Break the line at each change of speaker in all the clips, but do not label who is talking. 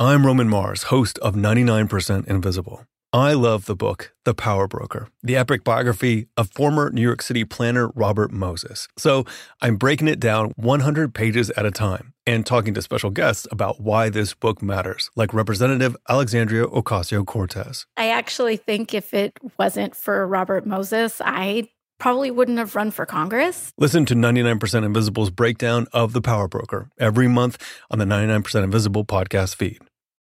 I'm Roman Mars, host of 99% Invisible. I love the book, The Power Broker, the epic biography of former New York City planner Robert Moses. So I'm breaking it down 100 pages at a time and talking to special guests about why this book matters, like Representative Alexandria Ocasio-Cortez.
I actually think if it wasn't for Robert Moses, I probably wouldn't have run for Congress.
Listen to 99% Invisible's breakdown of The Power Broker every month on the 99% Invisible podcast feed.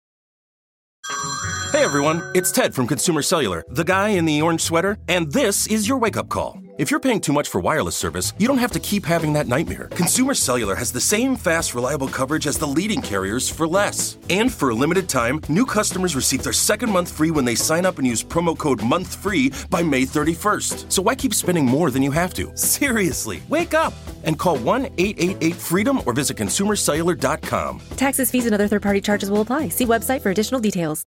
Hey everyone, it's Ted from Consumer Cellular, the guy in the orange sweater, and this is your wake-up call. If you're paying too much for wireless service, you don't have to keep having that nightmare. Consumer Cellular has the same fast, reliable coverage as the leading carriers for less. And for a limited time, new customers receive their second month free when they sign up and use promo code MONTHFREE by May 31st. So why keep spending more than you have to? Seriously, wake up and call 1-888-FREEDOM or visit consumercellular.com.
Taxes, fees, and other third-party charges will apply. See website for additional details.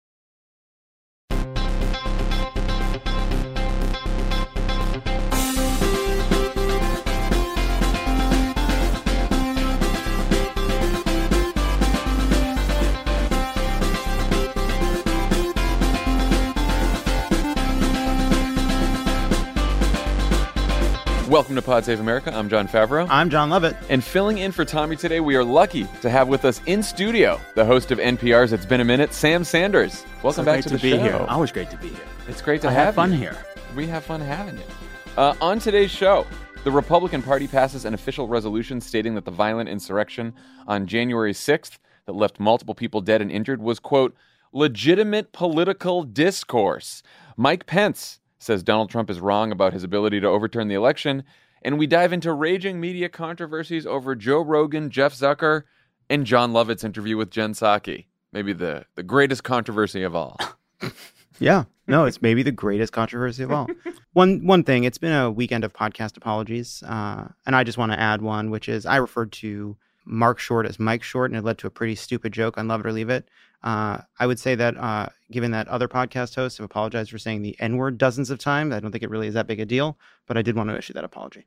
Welcome to Pod Save America. I'm John Favreau.
I'm John Lovett.
And filling in for Tommy today, we are lucky to have with us in studio the host of NPR's It's Been a Minute, Sam Sanders. Welcome back to the show.
Here. Always great to be here.
It's great to
have
have
fun
you.
here.
We have fun having you. On today's show, the Republican Party passes an official resolution stating that the violent insurrection on January 6th that left multiple people dead and injured was, quote, legitimate political discourse. Mike Pence says Donald Trump is wrong about his ability to overturn the election, and we dive into raging media controversies over Joe Rogan, Jeff Zucker, and John Lovett's interview with Jen Psaki. Maybe the greatest controversy of all.
Yeah. No, it's maybe the greatest controversy of all. One thing, it's been a weekend of podcast apologies, and I just want to add one, which is I referred to Mark Short as Mike Short, and it led to a pretty stupid joke on Love It or Leave It. I would say that given that other podcast hosts have apologized for saying the N-word dozens of times, I don't think it really is that big a deal, but I did want to issue that apology.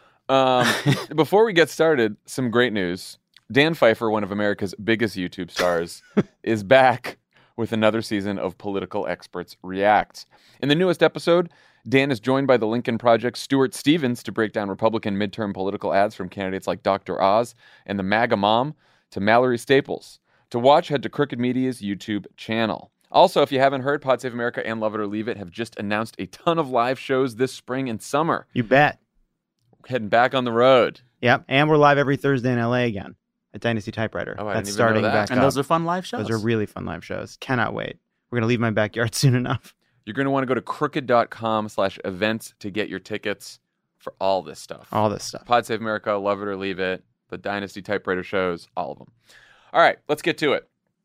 Before we get started, some great news. Dan Pfeiffer, one of America's biggest YouTube stars, is back with another season of Political Experts React. In the newest episode, Dan is joined by the Lincoln Project's Stuart Stevens to break down Republican midterm political ads from candidates like Dr. Oz and the MAGA Mom to Mallory Staples. To watch, head to Crooked Media's YouTube channel. Also, if you haven't heard, Pod Save America and Love It or Leave It have just announced a ton of live shows this spring and summer.
You bet.
Heading back on the road.
Yep, and we're live every Thursday in LA again at Dynasty Typewriter.
Oh, I
That's
didn't even
starting
know that.
back
And
up.
those are fun live shows.
Those are really fun live shows. Cannot wait. We're going to leave my backyard soon enough.
You're going to want to go to crooked.com/events to get your tickets for all this stuff.
All this stuff.
Pod Save America, Love It or Leave It, the Dynasty Typewriter shows, all of them. All right, let's get to it.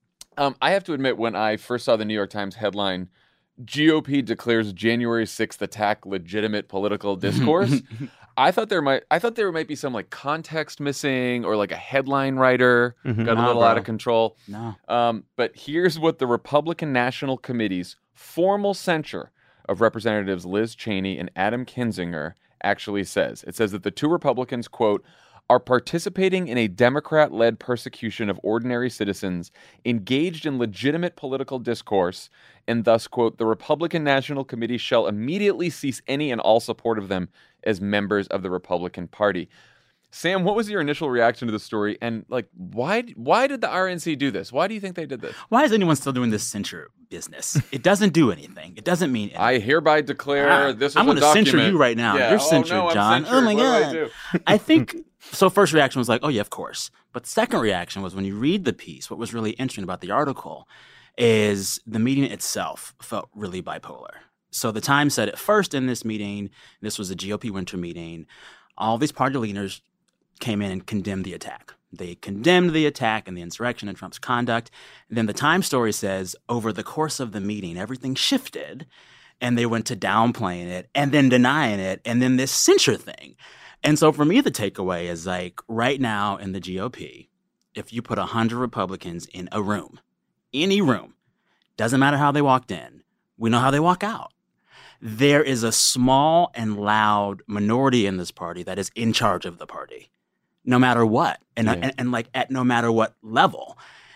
I have to admit, when I first saw the New York Times headline, GOP declares January 6th attack legitimate political discourse, I thought there might be some like context missing or like a headline writer got a little out of control.
No.
But here's what the Republican National Committee's formal censure of Representatives Liz Cheney and Adam Kinzinger actually says. It says that the two Republicans, quote, are participating in a Democrat-led persecution of ordinary citizens engaged in legitimate political discourse, and thus, quote, the Republican National Committee shall immediately cease any and all support of them as members of the Republican Party. Sam, what was your initial reaction to the story? And like, why did the RNC do this? Why do you think they did this?
Why is anyone still doing this censure business? It doesn't do anything. It doesn't mean anything.
I hereby declare this is
I'm
going to
censure you right now.
Yeah.
You're censored, John. Oh my God. I think, so first reaction was like, oh yeah, of course. But second reaction was when you read the piece, what was really interesting about the article is the meeting itself felt really bipolar. So the Times said at first in this meeting, this was a GOP winter meeting, all these party leaders came in and condemned the attack. They condemned the attack and the insurrection and Trump's conduct. And then the Times story says over the course of the meeting, everything shifted and they went to downplaying it and then denying it and then this censure thing. And so for me, the takeaway is like right now in the GOP, if you put 100 Republicans in a room, any room, doesn't matter how they walked in, we know how they walk out. There is a small and loud minority in this party that is in charge of the party, no matter what, and like at no matter what level.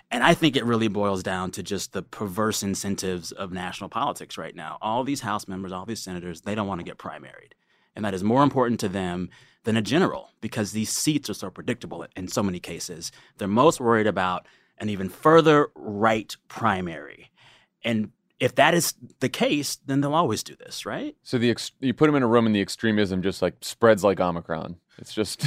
And I think it really boils down to just the perverse incentives of national politics right now. All these House members, all these senators, they don't want to get primaried. And that is more important to them than a general because these seats are so predictable in so many cases. They're most worried about an even further right primary. And if that is the case, then they'll always do this, right?
So you put them in a room and the extremism just like spreads like Omicron. It's just...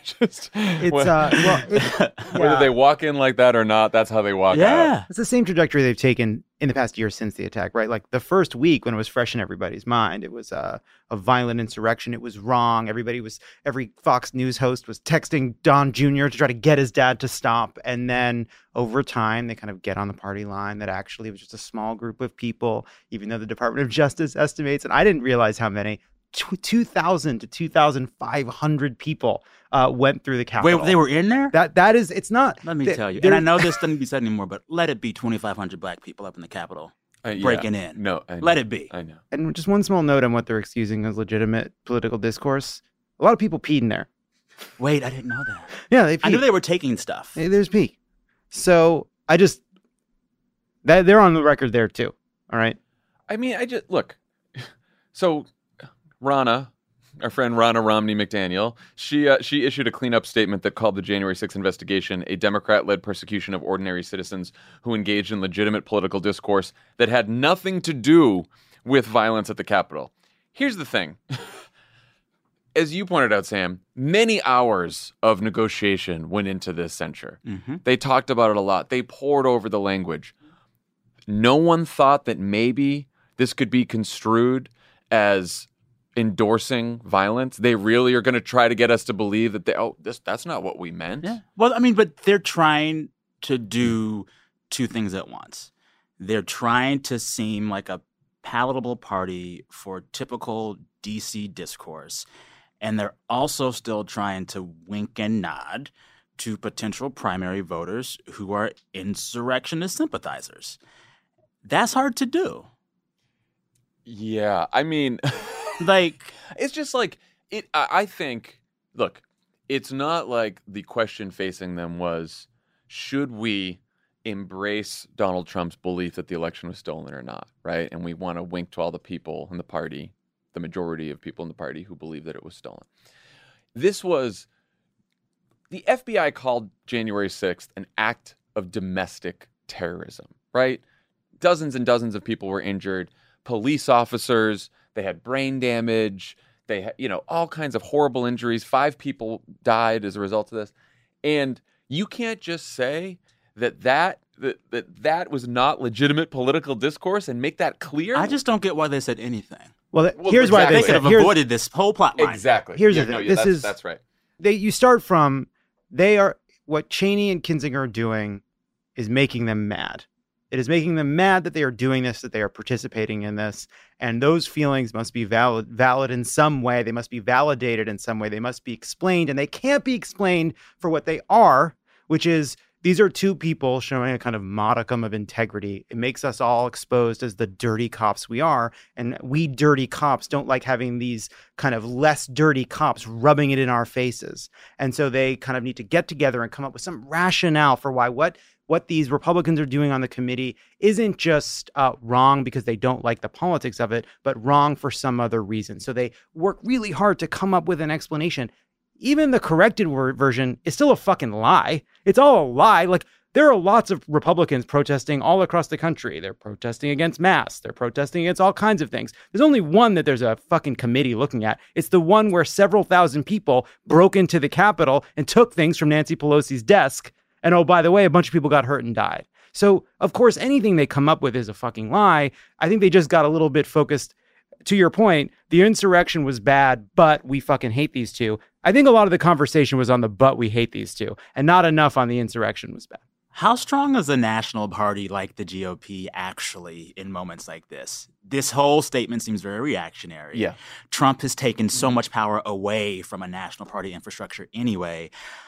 whether they walk in like that or not, that's how they walk out.
It's the same trajectory they've taken in the past year since the attack, right? Like the first week when it was fresh in everybody's mind, it was a violent insurrection. It was wrong. Every Fox News host was texting Don Jr. to try to get his dad to stop. And then over time, they kind of get on the party line that actually it was just a small group of people, even though the Department of Justice estimates, and I didn't realize how many, 2,000 to 2,500 people went through the Capitol.
Wait, they were in there?
That is, it's not.
Let me tell you. And I know this doesn't be said anymore, but let it be 2,500 black people up in the Capitol breaking in.
No,
let it be.
I know.
And just one small note on what they're excusing as legitimate political discourse. A lot of people peed in there.
Wait, I didn't know that.
Yeah, they peed.
I knew they were taking stuff.
There's pee. So they're on the record there too. All right.
I mean, look. So Ronna, our friend Ronna Romney McDaniel, she issued a cleanup statement that called the January 6th investigation a Democrat-led persecution of ordinary citizens who engaged in legitimate political discourse that had nothing to do with violence at the Capitol. Here's the thing. As you pointed out, Sam, many hours of negotiation went into this censure. Mm-hmm. They talked about it a lot. They pored over the language. No one thought that maybe this could be construed as endorsing violence. They really are going to try to get us to believe that that's not what we meant.
Yeah. Well, I mean, but they're trying to do two things at once. They're trying to seem like a palatable party for typical DC discourse, and they're also still trying to wink and nod to potential primary voters who are insurrectionist sympathizers. That's hard to do.
Yeah, I mean...
Like,
it's just like it. I think, look, it's not like the question facing them was, should we embrace Donald Trump's belief that the election was stolen or not, right? And we want to wink to all the people in the party, the majority of people in the party who believe that it was stolen. This was, the FBI called January 6th an act of domestic terrorism, right? Dozens and dozens of people were injured, police officers. They had brain damage. They had, all kinds of horrible injuries. 5 people died as a result of this. And you can't just say that was not legitimate political discourse and make that clear.
I just don't get why they said anything.
Well, here's why
they could have avoided this whole plot line.
Exactly.
Here's the thing.
That's right.
You start from what Cheney and Kinzinger are doing is making them mad. It is making them mad that they are doing this, that they are participating in this. And those feelings must be valid in some way. They must be validated in some way. They must be explained. And they can't be explained for what they are, which is these are two people showing a kind of modicum of integrity. It makes us all exposed as the dirty cops we are. And we dirty cops don't like having these kind of less dirty cops rubbing it in our faces. And so they kind of need to get together and come up with some rationale for why what these Republicans are doing on the committee isn't just wrong because they don't like the politics of it, but wrong for some other reason. So they work really hard to come up with an explanation. Even the corrected version is still a fucking lie. It's all a lie. Like, there are lots of Republicans protesting all across the country. They're protesting against masks. They're protesting against all kinds of things. There's only one that there's a fucking committee looking at. It's the one where several thousand people broke into the Capitol and took things from Nancy Pelosi's desk. And oh, by the way, a bunch of people got hurt and died. So, of course, anything they come up with is a fucking lie. I think they just got a little bit focused. To your point, the insurrection was bad, but we fucking hate these two. I think a lot of the conversation was on the but we hate these two, and not enough on the insurrection was bad.
How strong is a national party like the GOP actually in moments like this? This whole statement seems very reactionary.
Yeah.
Trump has taken so much power away from a national party infrastructure anyway.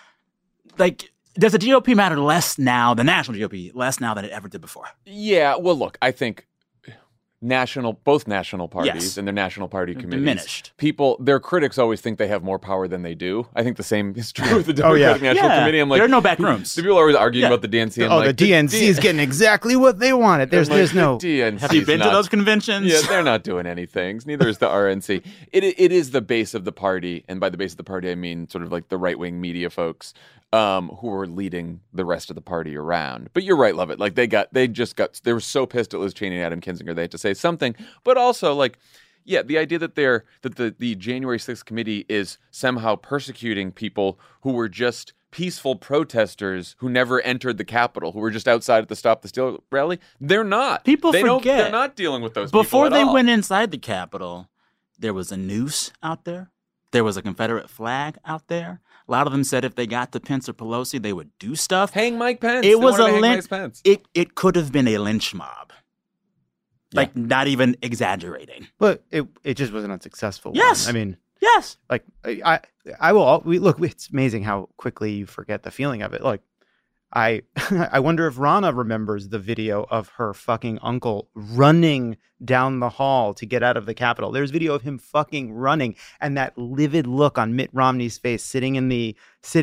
Like, does the GOP matter less now, the national GOP, less now than it ever did before?
Yeah, well, look, I think both national parties
Yes.
and their national party committees.
Diminished.
Their critics always think they have more power than they do. I think the same is true with the
Oh, yeah.
Democratic National Committee. I'm like,
there are no back rooms.
the people are always arguing
Yeah.
about the DNC. I'm
Oh,
like,
the DNC is getting exactly what they wanted. There's no.
DNC
Have you been to those conventions?
Yeah, they're not doing anything. Neither is the RNC. It is the base of the party, and by the base of the party, I mean sort of like the right-wing media folks who are leading the rest of the party around. But you're right, Lovett. Like they were so pissed at Liz Cheney and Adam Kinzinger they had to say something. But also, like, yeah, the idea that the January 6th committee is somehow persecuting people who were just peaceful protesters who never entered the Capitol, who were just outside at the Stop the Steal rally. They're not.
People forget.
They're not dealing with those people
Before
at
they
all.
went inside the Capitol, there was a noose out there. There was a Confederate flag out there. A lot of them said if they got to Pence or Pelosi, they would do stuff.
Hang Mike Pence.
It
They
was
wanted
a
to hang
lynch.
Mike Pence.
It could have been a lynch mob. Like, not even exaggerating.
But it just wasn't unsuccessful.
Yes.
I mean,
Yes.
like I will. Look, it's amazing how quickly you forget the feeling of it. Like I wonder if Rana remembers the video of her fucking uncle running down the hall to get out of the Capitol. There's video of him fucking running, and that livid look on Mitt Romney's face, sitting in the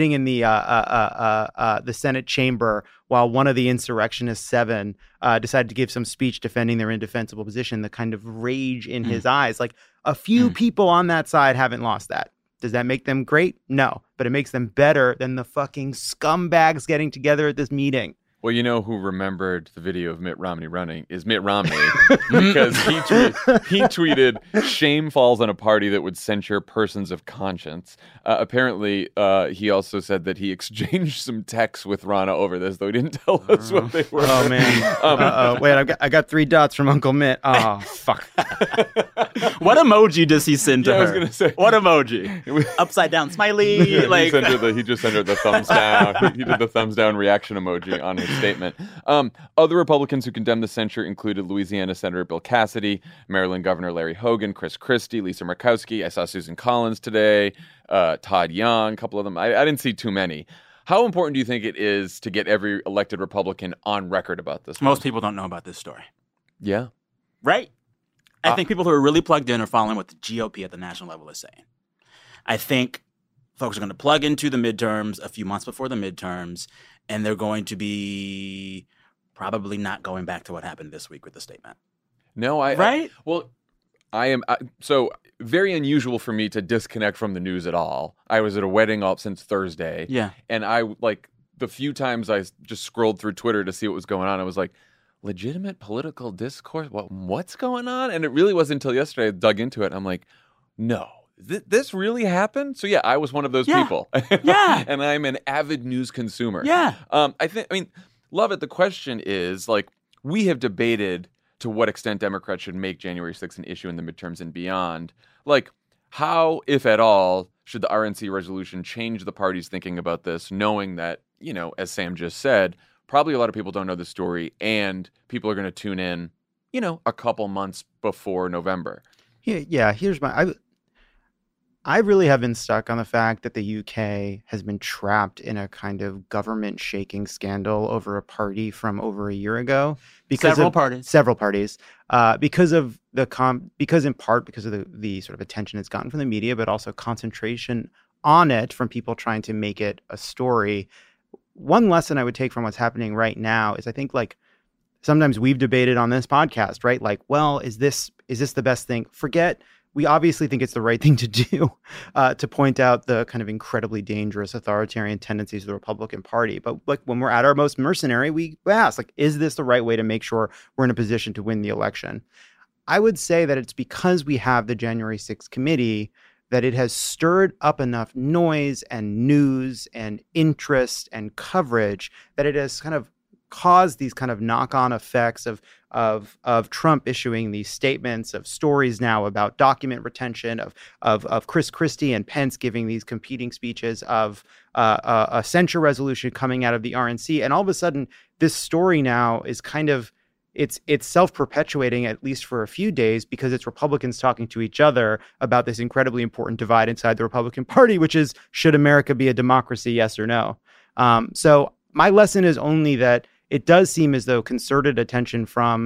Senate chamber while one of the insurrectionist seven decided to give some speech defending their indefensible position. The kind of rage in his eyes, like a few people on that side haven't lost that. Does that make them great? No, but it makes them better than the fucking scumbags getting together at this meeting.
Well, you know who remembered the video of Mitt Romney running is Mitt Romney, because he tweeted, "Shame falls on a party that would censure persons of conscience." Apparently, he also said that he exchanged some texts with Rana over this, though he didn't tell us what they were.
Oh man! Wait, I got 3 dots from Uncle Mitt. Oh fuck!
What emoji does he send to
Yeah,
her?
I was gonna say.
What emoji? Upside down smiley. Like
He just sent her the thumbs down. He did the thumbs down reaction emoji on his statement. Other Republicans who condemned the censure included Louisiana Senator Bill Cassidy, Maryland Governor Larry Hogan, Chris Christie, Lisa Murkowski. I saw Susan Collins today, Todd Young, a couple of them. I didn't see too many. How important do you think it is to get every elected Republican on record about this?
most people don't know about this story,
Yeah.
right? I think people who are really plugged in are following what the GOP at the national level is saying. I think folks are going to plug into the midterms a few months before the midterms, and they're going to be probably not going back to what happened this week with the statement.
No,
Right?
I am so very unusual for me to disconnect from the news at all. I was at a wedding all since Thursday.
Yeah.
And I, like, the few times I just scrolled through Twitter to see what was going on, I was like, legitimate political discourse? What's going on? And it really wasn't until yesterday I dug into it. And I'm like, no, this really happened? So yeah, I was one of those people.
Yeah.
And I'm an avid news consumer.
Yeah.
Lovett, the question is, like, we have debated to what extent Democrats should make January 6th an issue in the midterms and beyond. Like, how, if at all, should the RNC resolution change the party's thinking about this, knowing that, you know, as Sam just said, probably a lot of people don't know the story, and people are going to tune in, you know, a couple months before November.
Yeah. Here's I really have been stuck on the fact that the UK has been trapped in a kind of government shaking scandal over a party from over a year ago. Several parties, because of because in part because of the sort of attention it's gotten from the media, but also concentration on it from people trying to make it a story. One lesson I would take from what's happening right now is, I think, like, sometimes we've debated on this podcast, right? Like, well, is this the best thing? We obviously think it's the right thing to do, to point out the kind of incredibly dangerous authoritarian tendencies of the Republican Party. But, like, when we're at our most mercenary, we ask, like, is this the right way to make sure we're in a position to win the election? I would say that it's because we have the January 6th committee that it has stirred up enough noise and news and interest and coverage that it has kind of caused these kind of knock-on effects of Trump issuing these statements, of stories now about document retention, of Chris Christie and Pence giving these competing speeches, of a censure resolution coming out of the RNC. And all of a sudden, this story now is kind of, it's self-perpetuating, at least for a few days, because it's Republicans talking to each other about this incredibly important divide inside the Republican Party, which is, should America be a democracy, yes or no? So my lesson is only that it does seem as though concerted attention from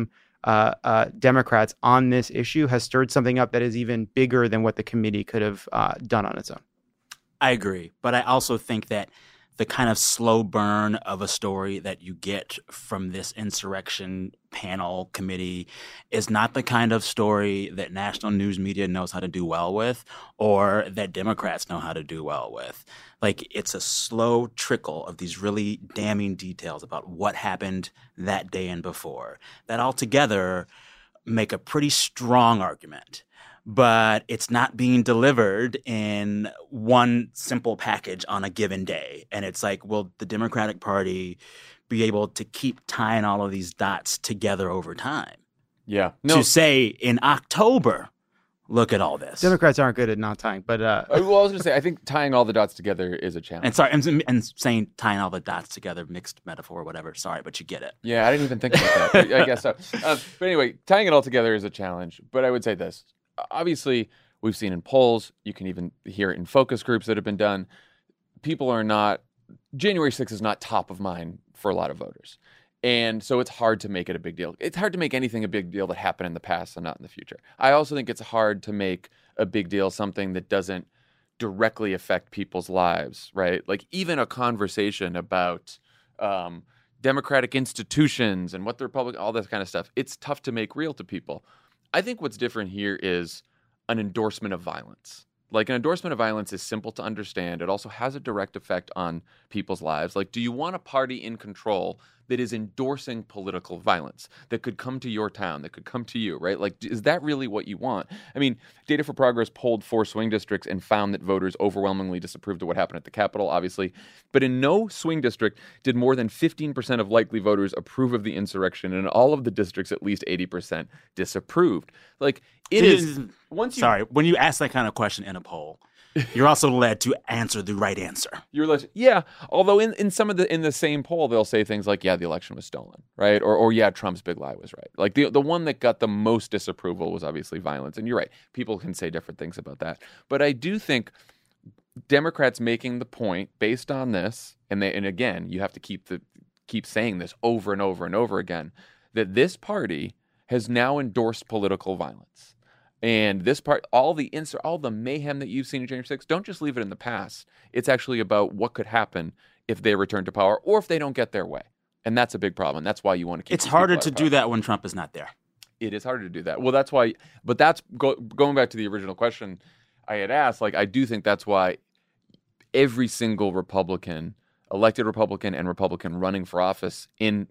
Democrats on this issue has stirred something up that is even bigger than what the committee could have done on its own.
I agree. But I also think that the kind of slow burn of a story that you get from this insurrection panel committee is not the kind of story that national news media knows how to do well with or that Democrats know how to do well with. Like, it's a slow trickle of these really damning details about what happened that day and before that altogether make a pretty strong argument. But it's not being delivered in one simple package on a given day. And it's like, will the Democratic Party be able to keep tying all of these dots together over time?
Yeah.
To say in October, look at all this.
Democrats aren't good at not tying, but
well, I was going to say, I think tying all the dots together is a challenge.
And sorry, and saying tying all the dots together, mixed metaphor or whatever. Sorry, but you get it.
Yeah, I didn't even think about that. I guess so. But anyway, tying it all together is a challenge. But I would say this. Obviously, we've seen in polls, you can even hear it in focus groups that have been done. People are not, January 6th is not top of mind for a lot of voters. And so it's hard to make it a big deal. It's hard to make anything a big deal that happened in the past and not in the future. I also think it's hard to make a big deal something that doesn't directly affect people's lives, right? Like even a conversation about democratic institutions and what the Republic, all this kind of stuff, it's tough to make real to people. I think what's different here is an endorsement of violence. Like an endorsement of violence is simple to understand. It also has a direct effect on people's lives. Like, do you want a party in control that is endorsing political violence that could come to your town, that could come to you, right? Like, is that really what you want? I mean, Data for Progress polled 4 swing districts and found that voters overwhelmingly disapproved of what happened at the Capitol, obviously. But in no swing district did more than 15% of likely voters approve of the insurrection. And in all of the districts, at least 80% disapproved. Like, it is...
When you ask that kind of question in a poll, you're also led to answer the right answer.
You're led, yeah. Although in some of in the same poll, they'll say things like, "Yeah, the election was stolen," right? Or "Yeah, Trump's big lie was right." Like the one that got the most disapproval was obviously violence, and you're right. People can say different things about that, but I do think Democrats making the point based on this, and again, you have to keep saying this over and over and over again, that this party has now endorsed political violence. And this part, all the mayhem that you've seen in January 6th, don't just leave it in the past. It's actually about what could happen if they return to power or if they don't get their way. And that's a big problem. That's why you want to keep.
It's harder to do that when Trump is not there.
It is harder to do that. Well, that's why. But that's going back to the original question I had asked. Like, I do think that's why every single Republican, elected Republican and Republican running for office in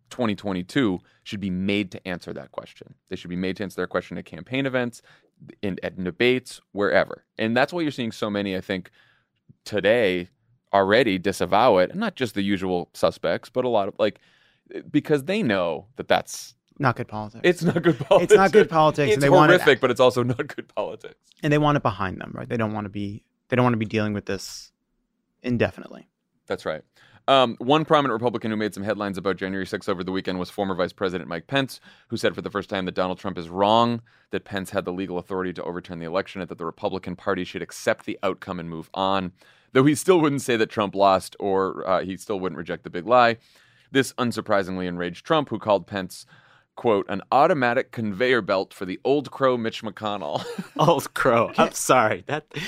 2022 should be made to answer that question. They should be made to answer their question at campaign events, at debates, wherever. And that's why you're seeing so many, I think, today already disavow it. And not just the usual suspects, but a lot of because they know that that's
not good politics.
It's not good politics.
It's not good politics.
It's
and they
horrific,
want it,
but it's also not good politics.
And they want it behind them, right? They don't want to be dealing with this indefinitely.
That's right. One prominent Republican who made some headlines about January 6th over the weekend was former Vice President Mike Pence, who said for the first time that Donald Trump is wrong, that Pence had the legal authority to overturn the election, and that the Republican Party should accept the outcome and move on. Though he still wouldn't say that Trump lost, or he still wouldn't reject the big lie. This unsurprisingly enraged Trump, who called Pence, quote, an automatic conveyor belt for the old crow Mitch McConnell.
Old crow. I'm sorry.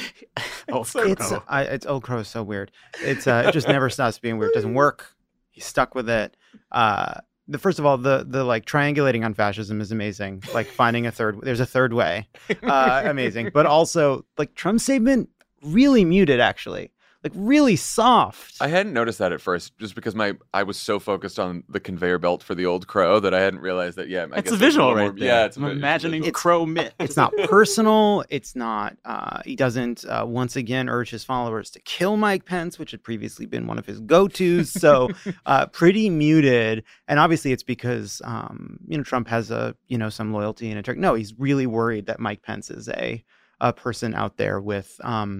Old
crow is so weird. It just never stops being weird. It doesn't work. He's stuck with it. First of all, the triangulating on fascism is amazing. Like finding there's a third way. Amazing. But also like Trump's statement really muted actually. Like really soft.
I hadn't noticed that at first, just because I was so focused on the conveyor belt for the old crow that I hadn't realized that. Yeah,
it's a visual right there.
Yeah,
I'm imagining Crow Mitt.
It's not personal. It's not. He doesn't once again urge his followers to kill Mike Pence, which had previously been one of his go-tos. So pretty muted. And obviously, it's because Trump has some loyalty and no, he's really worried that Mike Pence is a person out there with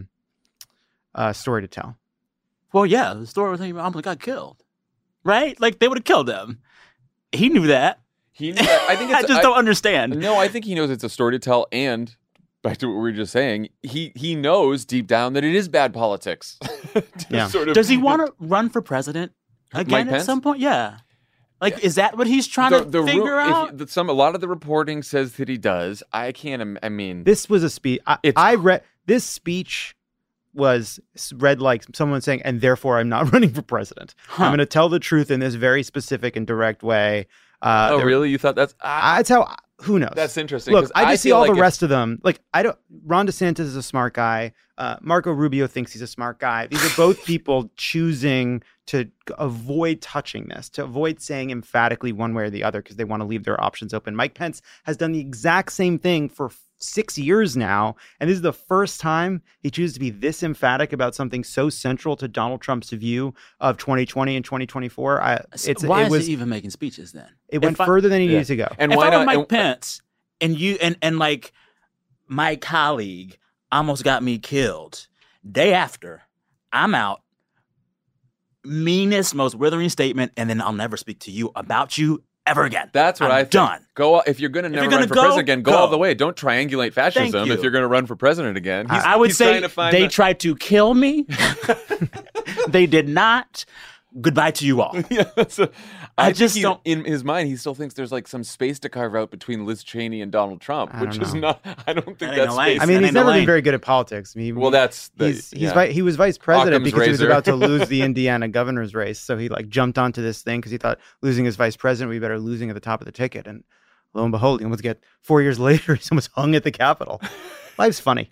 story to tell.
Well, yeah, the story was that Obama got killed, right? Like they would have killed him. He knew that.
He knew that. I think
I just don't understand.
No, I think he knows it's a story to tell. And back to what we were just saying, he knows deep down that it is bad politics.
Yeah.
Does he want to run for president again at some point? Yeah. Like, is that what he's trying to figure out?
A lot of the reporting says that he does. I can't. I mean,
this was a speech. I read this speech was read like someone saying, and therefore I'm not running for president. I'm going to tell the truth in this very specific and direct way.
Really? You thought that's?
That's how. Who knows?
That's interesting.
Look, I just see all the rest of them. Like, Ron DeSantis is a smart guy. Marco Rubio thinks he's a smart guy. These are both people choosing to avoid touching this, to avoid saying emphatically one way or the other because they want to leave their options open. Mike Pence has done the exact same thing for 6 years now, and this is the first time he chooses to be this emphatic about something so central to Donald Trump's view of 2020 and 2024.
Why is he even making speeches then?
It went further than he needed to go.
And why not Mike Pence and you and like my colleague almost got me killed. Day after, I'm out. Meanest, most withering statement, and then I'll never speak to you about you ever again.
That's what I think.
Done.
Go if you're going to never run for president again. Go all the way. Don't triangulate fascism if you're going to run for president again.
I would say they tried to kill me. They did not. Goodbye to you all.
I just don't. In his mind, he still thinks there's like some space to carve out between Liz Cheney and Donald Trump, which is not. I don't think that's space.
I mean, he's never been very good at politics.
He was
vice president because he was about to lose the Indiana governor's race, so he like jumped onto this thing because he thought losing as vice president would be better losing at the top of the ticket, and lo and behold, he almost get 4 years later, he's almost hung at the Capitol. Life's funny.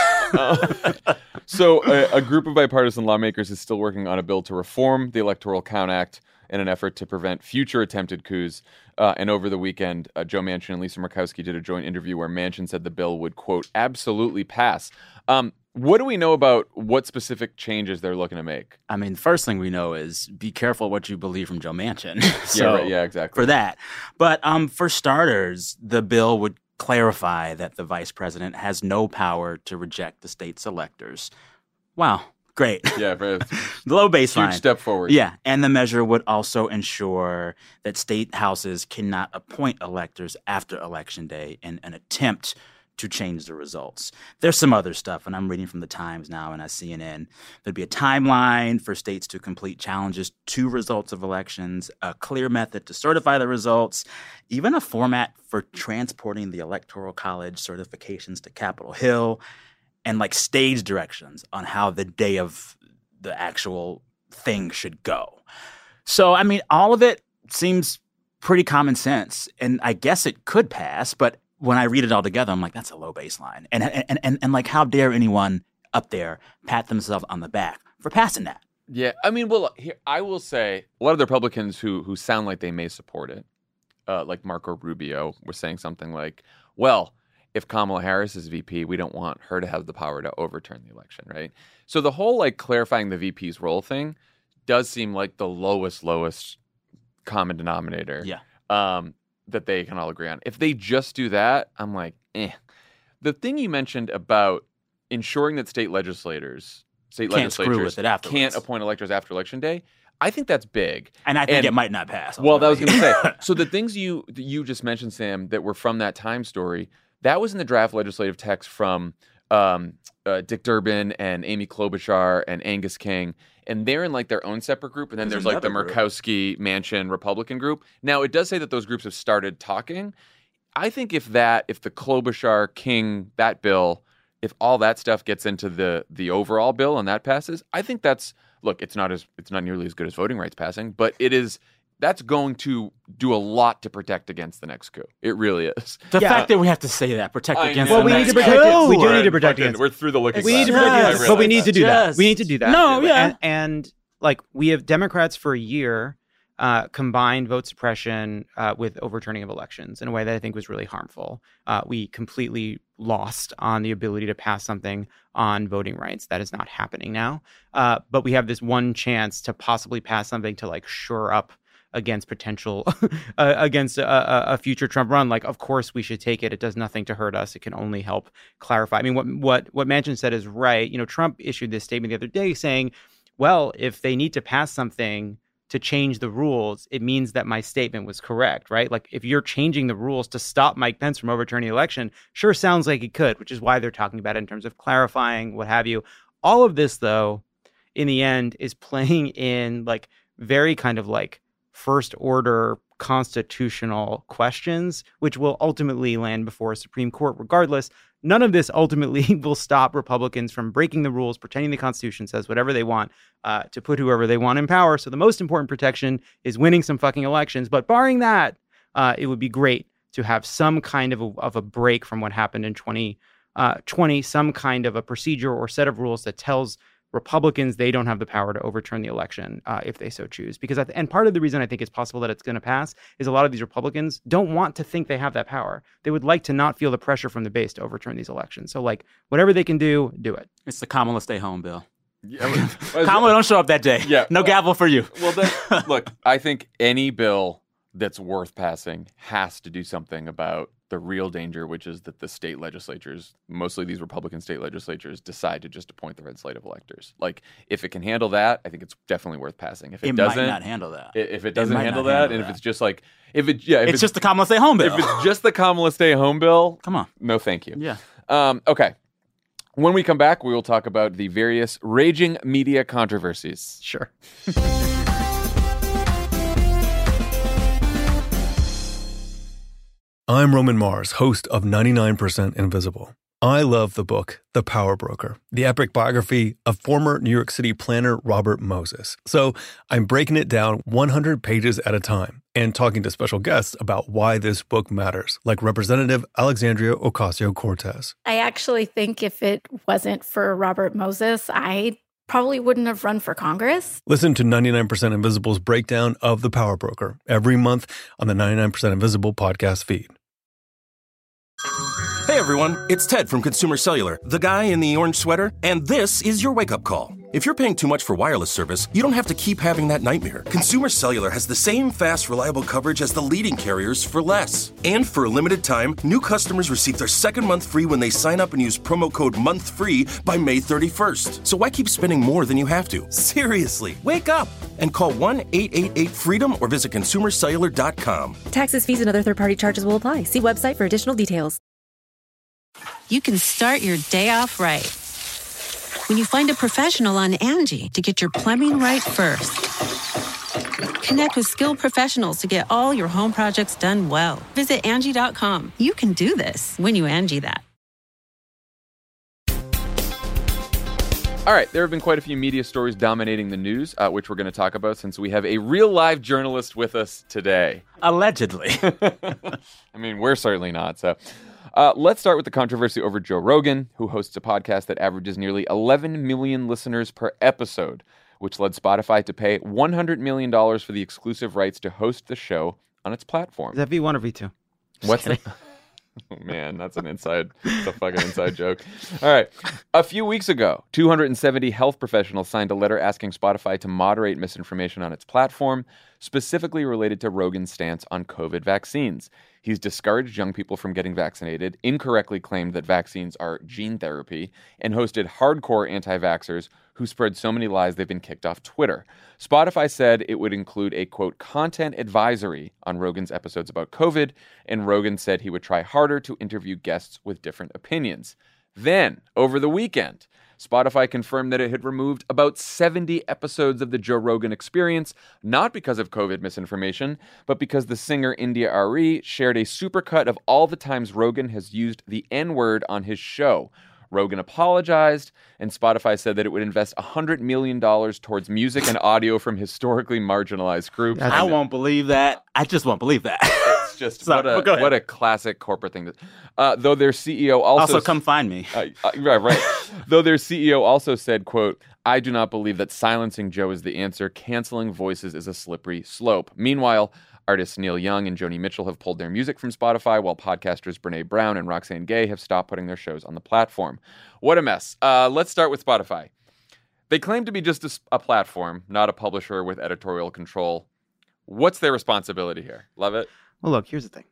So a group of bipartisan lawmakers is still working on a bill to reform the Electoral Count Act in an effort to prevent future attempted coups. And over the weekend, Joe Manchin and Lisa Murkowski did a joint interview where Manchin said the bill would, quote, absolutely pass. What do we know about what specific changes they're looking to make?
I mean, the first thing we know is be careful what you believe from Joe Manchin.
Yeah, exactly.
For that. But for starters, the bill would clarify that the vice president has no power to reject the state's electors. Wow. Great.
Yeah.
Low baseline.
Huge step forward.
Yeah. And the measure would also ensure that state houses cannot appoint electors after Election Day in an attempt to change the results. There's some other stuff, and I'm reading from the Times now and CNN. There'd be a timeline for states to complete challenges to results of elections, a clear method to certify the results, even a format for transporting the Electoral College certifications to Capitol Hill, and like stage directions on how the day of the actual thing should go. So, I mean, all of it seems pretty common sense, and I guess it could pass, but when I read it all together, I'm like, that's a low baseline. And like, how dare anyone up there pat themselves on the back for passing that?
Yeah. I mean, well, here, I will say a lot of the Republicans who sound like they may support it, like Marco Rubio, were saying something like, well, if Kamala Harris is VP, we don't want her to have the power to overturn the election, right? So the whole like clarifying the VP's role thing does seem like the lowest common denominator.
Yeah.
That they can all agree on. If they just do that, I'm like, eh. The thing you mentioned about ensuring that state legislators can't appoint electors after Election Day, I think that's big.
And I think it might not pass.
Well, that was going to say. So the things you just mentioned, Sam, that were from that Time story, that was in the draft legislative text from Dick Durbin and Amy Klobuchar and Angus King. And they're in like their own separate group. And then there's like the Murkowski, Manchin, Republican group. Now, it does say that those groups have started talking. I think if the Klobuchar, King, that bill, if all that stuff gets into the overall bill and that passes, I think it's not nearly as good as voting rights passing, but that's going to do a lot to protect against the next coup. It really is.
The fact that we have to say that, protect against
the next coup. Well, we need to protect it. We do need to protect against.
We're through the looking glass.
We need to protect it, but we need to do that. We need to do that.
No, yeah.
And like we have Democrats for a year combined vote suppression with overturning of elections in a way that I think was really harmful. We completely lost on the ability to pass something on voting rights. That is not happening now. But we have this one chance to possibly pass something to like shore up against potential against a future Trump run. Like, of course we should take it. It does nothing to hurt us. It can only help clarify. I mean, what Manchin said is right. You know, Trump issued this statement the other day saying, well, if they need to pass something to change the rules, it means that my statement was correct, right? Like, if you're changing the rules to stop Mike Pence from overturning the election, sure sounds like it could, which is why they're talking about it in terms of clarifying, what have you. All of this, though, in the end, is playing in like very kind of like first order constitutional questions, which will ultimately land before a Supreme Court regardless. None of this ultimately will stop Republicans from breaking the rules, pretending the Constitution says whatever they want to put whoever they want in power. So the most important protection is winning some fucking elections. But barring that, it would be great to have some kind of a break from what happened in 2020, some kind of a procedure or set of rules that tells Republicans they don't have the power to overturn the election if they so choose. Because and part of the reason I think it's possible that it's going to pass is a lot of these Republicans don't want to think they have that power. They would like to not feel the pressure from the base to overturn these elections. So like whatever they can do it.
It's the Kamala stay home bill.
Yeah,
Kamala, don't show up that day.
Yeah.
No gavel for you.
Well, then, look, I think any bill that's worth passing has to do something about the real danger, which is that the state legislatures, mostly these Republican state legislatures, decide to just appoint the red slate of electors. Like, if it can handle that, I think it's definitely worth passing. If it doesn't,
might not handle that.
If it doesn't handle that, and if it's just like, it's
just the Kamala stay home bill.
If it's just the Kamala stay home bill,
come on,
no, thank you.
Yeah.
Okay. When we come back, we will talk about the various raging media controversies.
Sure.
I'm Roman Mars, host of 99% Invisible. I love the book, The Power Broker, the epic biography of former New York City planner Robert Moses. So I'm breaking it down 100 pages at a time and talking to special guests about why this book matters, like Representative Alexandria Ocasio-Cortez.
I actually think if it wasn't for Robert Moses, I probably wouldn't have run for Congress.
Listen to 99% Invisible's breakdown of The Power Broker every month on the 99% Invisible podcast feed.
Hey everyone, it's Ted from Consumer Cellular, the guy in the orange sweater, and this is your wake-up call. If you're paying too much for wireless service, you don't have to keep having that nightmare. Consumer Cellular has the same fast, reliable coverage as the leading carriers for less. And for a limited time, new customers receive their second month free when they sign up and use promo code MONTHFREE by May 31st. So why keep spending more than you have to? Seriously, wake up and call 1-888-FREEDOM or visit consumercellular.com.
Taxes, fees, and other third-party charges will apply. See website for additional details.
You can start your day off right when you find a professional on Angie to get your plumbing right first. Connect with skilled professionals to get all your home projects done well. Visit Angie.com. You can do this when you Angie that.
All right, there have been quite a few media stories dominating the news, which we're going to talk about since we have a real live journalist with us today.
Allegedly.
I mean, we're certainly not, so... let's start with the controversy over Joe Rogan, who hosts a podcast that averages nearly 11 million listeners per episode, which led Spotify to pay $100 million for the exclusive rights to host the show on its platform.
Is that V1 or V2?
What's that? Oh, man, that's a fucking inside joke. All right. A few weeks ago, 270 health professionals signed a letter asking Spotify to moderate misinformation on its platform, specifically related to Rogan's stance on COVID vaccines. He's discouraged young people from getting vaccinated, incorrectly claimed that vaccines are gene therapy, and hosted hardcore anti-vaxxers who spread so many lies they've been kicked off Twitter. Spotify said it would include a, quote, content advisory on Rogan's episodes about COVID, and Rogan said he would try harder to interview guests with different opinions. Then, over the weekend, Spotify confirmed that it had removed about 70 episodes of the Joe Rogan Experience, not because of COVID misinformation, but because the singer India Arie shared a supercut of all the times Rogan has used the N-word on his show. Rogan apologized, and Spotify said that it would invest $100 million towards music and audio from historically marginalized groups.
I won't believe that. I just won't believe that.
It's just what a classic corporate thing. Though their CEO also
come find me.
Right. Though their CEO also said, quote, I do not believe that silencing Joe is the answer. Canceling voices is a slippery slope. Meanwhile, artists Neil Young and Joni Mitchell have pulled their music from Spotify, while podcasters Brene Brown and Roxane Gay have stopped putting their shows on the platform. What a mess. Let's start with Spotify. They claim to be just a platform, not a publisher with editorial control. What's their responsibility here? Love it?
Well, look, here's the thing.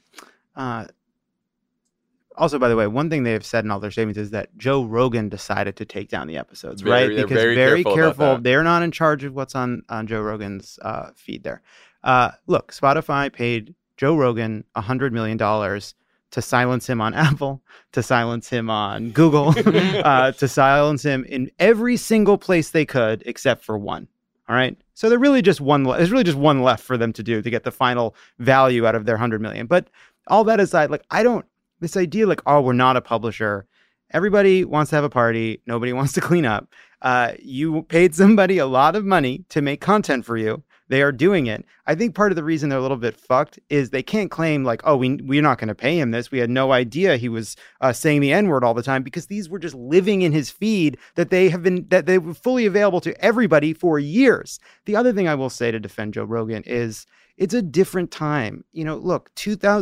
Also, by the way, one thing they have said in all their statements is that Joe Rogan decided to take down the episodes, right?
They're
Because
very careful.
They're not in charge of what's on Joe Rogan's feed there. Look, Spotify paid Joe Rogan $100 million to silence him on Apple, to silence him on Google, to silence him in every single place they could except for one. All right? So there's really just one left for them to do to get the final value out of their 100 million. But all that aside, like this idea like, oh, we're not a publisher. Everybody wants to have a party. Nobody wants to clean up. You paid somebody a lot of money to make content for you. They are doing it. I think part of the reason they're a little bit fucked is they can't claim like, oh, we're not going to pay him this. We had no idea he was saying the N-word all the time, because these were just living in his feed that they were fully available to everybody for years. The other thing I will say to defend Joe Rogan is it's a different time. You know, look,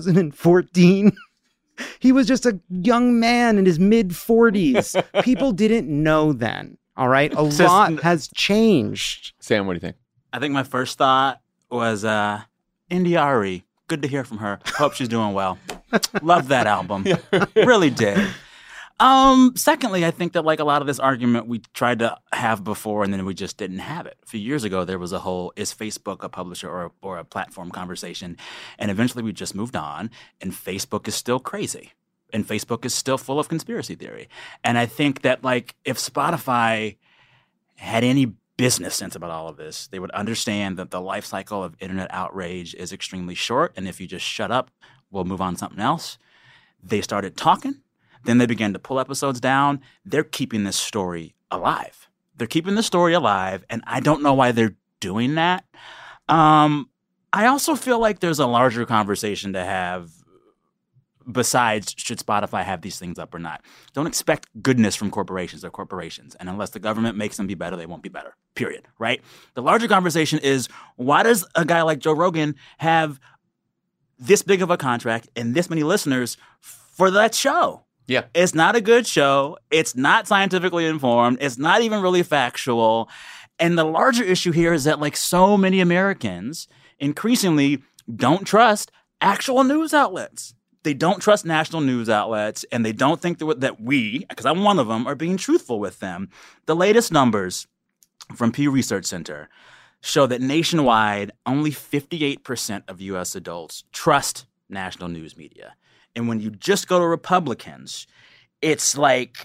2014. He was just a young man in his mid-40s. People didn't know then, all right? A lot has changed.
Sam, what do you think?
I think my first thought was India Arie. Good to hear from her. Hope she's doing well. Love that album. Really did. Secondly, I think that like a lot of this argument we tried to have before and then we just didn't have it. A few years ago, there was a whole, is Facebook a publisher or a platform conversation? And eventually we just moved on, and Facebook is still crazy. And Facebook is still full of conspiracy theory. And I think that like if Spotify had any business sense about all of this, they would understand that the life cycle of internet outrage is extremely short. And if you just shut up, we'll move on to something else. They started talking. Then they began to pull episodes down. They're keeping this story alive. They're keeping the story alive, and I don't know why they're doing that. I also feel like there's a larger conversation to have besides should Spotify have these things up or not. Don't expect goodness from corporations. They're corporations, and unless the government makes them be better, they won't be better, period, right? The larger conversation is, why does a guy like Joe Rogan have this big of a contract and this many listeners for that show?
Yeah.
It's not a good show. It's not scientifically informed. It's not even really factual. And the larger issue here is that like so many Americans increasingly don't trust actual news outlets. They don't trust national news outlets, and they don't think that we, because I'm one of them, are being truthful with them. The latest numbers from Pew Research Center show that nationwide, only 58% of U.S. adults trust national news media. And when you just go to Republicans, it's like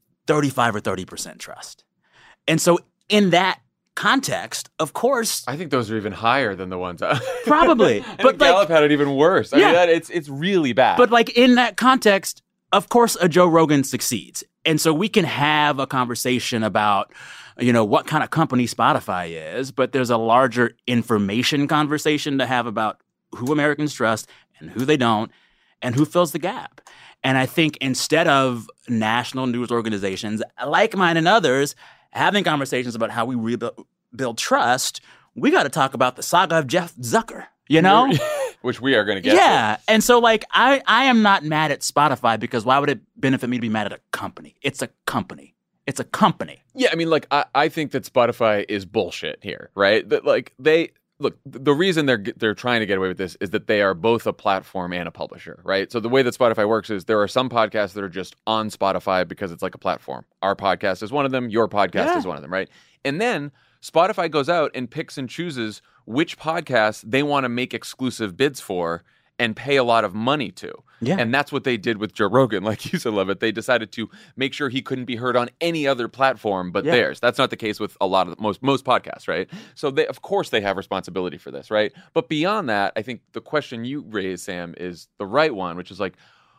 35 or 30% trust. And so in that context, of course,
I think those are even higher than the ones.
Probably.
But Gallup had it even worse. I mean, it's really bad.
But like in that context, of course, a Joe Rogan succeeds. And so we can have a conversation about, you know, what kind of company Spotify is, but there's a larger information conversation to have about who Americans trust and who they don't, and who fills the gap. And I think instead of national news organizations like mine and others having conversations about how we rebuild trust, we got to talk about the saga of Jeff Zucker, you know?
Which we are going to get
to. And so, like, I am not mad at Spotify, because why would it benefit me to be mad at a company? It's a company. It's a company.
Yeah, I mean, like, I think that Spotify is bullshit here, right? That, like, Look, the reason they're trying to get away with this is that they are both a platform and a publisher, right? So the way that Spotify works is there are some podcasts that are just on Spotify because it's like a platform. Our podcast is one of them. Your podcast is one of them, right? And then Spotify goes out and picks and chooses which podcasts they want to make exclusive bids for and pay a lot of money to.
Yeah.
And that's what they did with Joe Rogan, like you said, Levitt. They decided to make sure he couldn't be heard on any other platform but theirs. That's not the case with a lot of most podcasts, right? So they, of course they have responsibility for this, right? But beyond that, I think the question you raised, Sam, is the right one, which is like,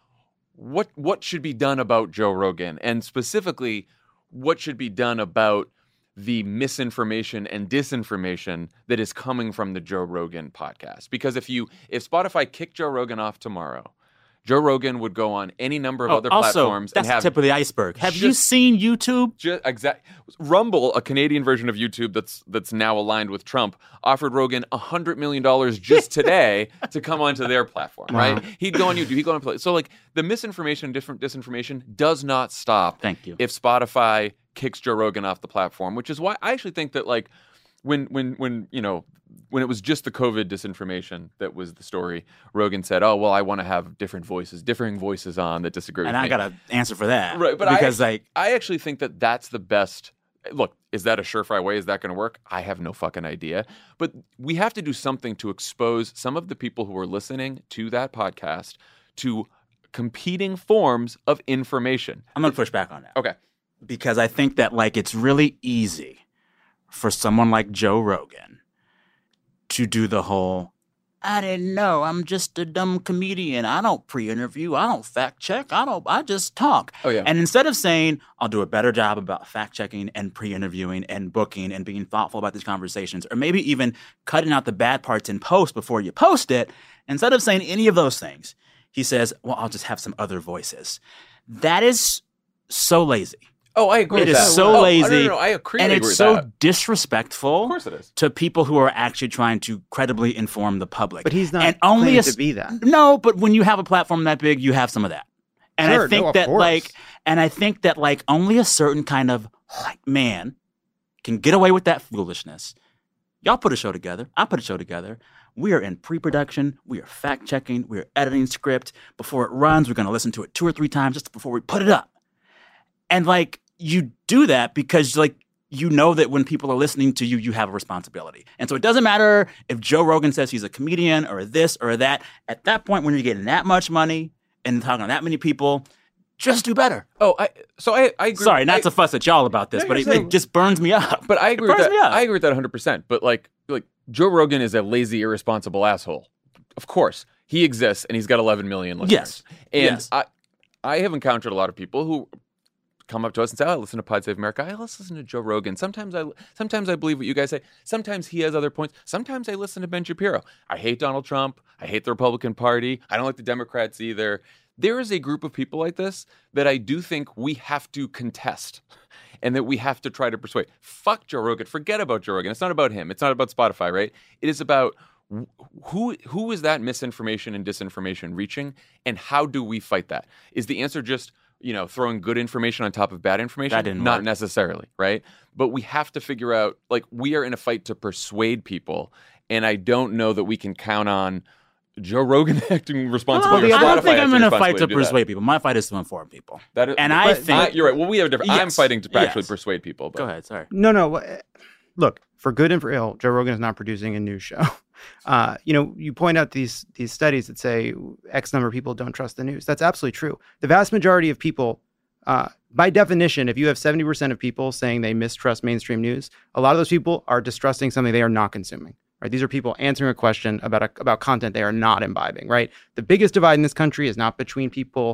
what should be done about Joe Rogan? And specifically, what should be done about the misinformation and disinformation that is coming from the Joe Rogan podcast? Because if Spotify kicked Joe Rogan off tomorrow, Joe Rogan would go on any number of other platforms.
That's
and have
the tip of the iceberg. Have you seen YouTube?
Rumble, a Canadian version of YouTube that's now aligned with Trump, offered Rogan $100 million just today to come onto their platform, right? He'd go on YouTube. He'd go on play. So like the misinformation, disinformation does not stop.
Thank you.
If Spotify kicks Joe Rogan off the platform, which is why I actually think that like when it was just the COVID disinformation that was the story, Rogan said, "Oh, well, I want to have different voices on that disagree with me."
And I got to answer for that.
Right, but
because
I actually think that that's the best. Look, is that a surefire way? Is that going to work? I have no fucking idea. But we have to do something to expose some of the people who are listening to that podcast to competing forms of information.
I'm going to push back on that.
Okay.
Because I think that like it's really easy for someone like Joe Rogan to do the whole, I didn't know, I'm just a dumb comedian. I don't pre-interview. I don't fact-check. I just talk.
Oh, yeah.
And instead of saying, I'll do a better job about fact-checking and pre-interviewing and booking and being thoughtful about these conversations, or maybe even cutting out the bad parts in post before you post it, instead of saying any of those things, he says, well, I'll just have some other voices. That is so lazy.
Oh, I agree
It
with
is
that.
so lazy.
No, I agree
and
with
it's so
that.
disrespectful
Of course it is.
to people who are actually trying to credibly inform the public.
But he's not
and only
claiming to be that.
No, but when you have a platform that big, you have some of that. And
Sure,
I think
no, of
that
course.
only a certain kind of man can get away with that foolishness. Y'all put a show together. I put a show together. We are in pre-production. We are fact-checking. We are editing script. Before it runs, we're going to listen to it 2 or 3 times just before we put it up. And you do that because you know that when people are listening to you, you have a responsibility. And so it doesn't matter if Joe Rogan says he's a comedian or this or that. At that point, when you're getting that much money and talking to that many people, just do better.
Oh, I agree.
Sorry, not to fuss at y'all about this, but it just burns me up.
But I agree with that.
Me up.
I agree with that 100%. But like Joe Rogan is a lazy, irresponsible asshole. Of course, he exists and he's got 11 million listeners.
Yes.
And
Yes.
I have encountered a lot of people who come up to us and say, "Oh, I listen to Pod Save America. I listen to Joe Rogan. Sometimes I believe what you guys say. Sometimes he has other points. Sometimes I listen to Ben Shapiro. I hate Donald Trump. I hate the Republican Party. I don't like the Democrats either." There is a group of people like this that I do think we have to contest and that we have to try to persuade. Fuck Joe Rogan. Forget about Joe Rogan. It's not about him. It's not about Spotify, right? It is about who is that misinformation and disinformation reaching, and how do we fight that? Is the answer just throwing good information on top of bad information?
That didn't
Not
work.
necessarily, right? But we have to figure out, we are in a fight to persuade people, and I don't know that we can count on Joe Rogan acting responsibly.
I
or
don't
Spotify
think I'm
acting
in a fight
responsibly
to
do that.
persuade people. My fight is to inform people.
That is,
And I think
you're right. Well, we have a different. I'm
Yes.
fighting to actually
Yes.
persuade people. But.
Go ahead. Sorry.
No. Look, for good and for ill, Joe Rogan is not producing a news show. You point out these studies that say X number of people don't trust the news. That's absolutely true. The vast majority of people, by definition, if you have 70% of people saying they mistrust mainstream news, a lot of those people are distrusting something they are not consuming. Right? These are people answering a question about content they are not imbibing. Right? The biggest divide in this country is not between people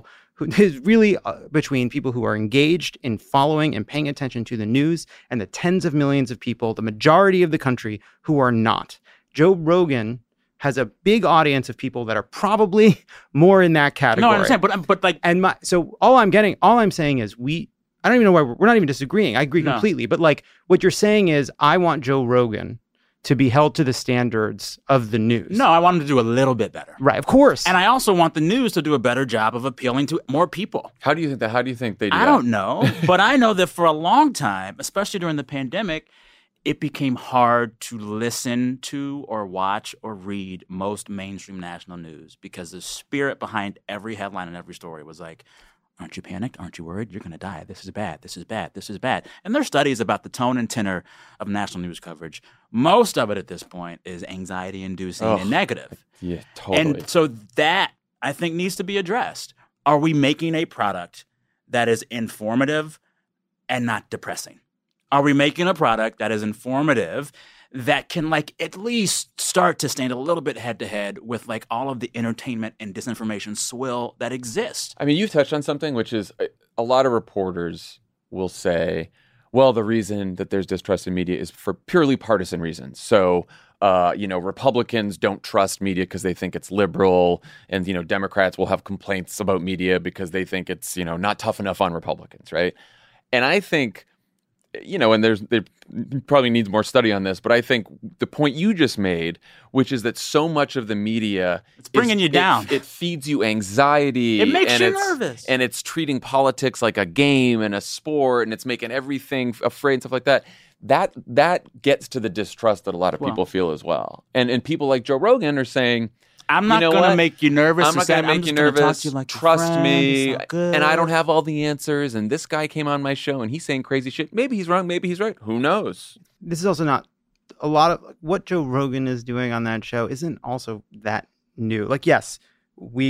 between people who are engaged in following and paying attention to the news and the tens of millions of people, the majority of the country, who are not. Joe Rogan has a big audience of people that are probably more in that category.
No, I understand, but
so all I'm saying is I don't even know why we're not even disagreeing. I agree completely. But what you're saying is I want Joe Rogan to be held to the standards of the news.
No, I want him to do a little bit better.
Right, of course.
And I also want the news to do a better job of appealing to more people.
How do you think that? How do you think they do
I
that?
don't know, but I know that for a long time, especially during the pandemic, it became hard to listen to or watch or read most mainstream national news because the spirit behind every headline and every story was like, aren't you panicked? Aren't you worried? You're going to die. This is bad. This is bad. This is bad. And there are studies about the tone and tenor of national news coverage. Most of it at this point is anxiety-inducing and negative.
Yeah, totally.
And so that, I think, needs to be addressed. Are we making a product that is informative and not depressing? Are we making a product that is informative that can at least start to stand a little bit head-to-head with all of the entertainment and disinformation swill that exists?
I mean, you've touched on something, which is a lot of reporters will say, well, the reason that there's distrust in media is for purely partisan reasons. So, Republicans don't trust media because they think it's liberal, and, Democrats will have complaints about media because they think it's, not tough enough on Republicans, right? And I think, and there probably needs more study on this, but I think the point you just made, which is that so much of the media,
it's bringing you down.
It feeds you anxiety.
It makes you nervous.
And it's treating politics like a game and a sport, and it's making everything afraid and stuff like that. That gets to the distrust that a lot of people feel as well. And people like Joe Rogan are saying,
I'm not going to make you nervous.
I'm not going to make you nervous. Trust me.
And
I don't have all the answers. And this guy came on my show and he's saying crazy shit. Maybe he's wrong. Maybe he's right. Who knows?
This is also not a lot of what Joe Rogan is doing on that show isn't also that new. Yes, we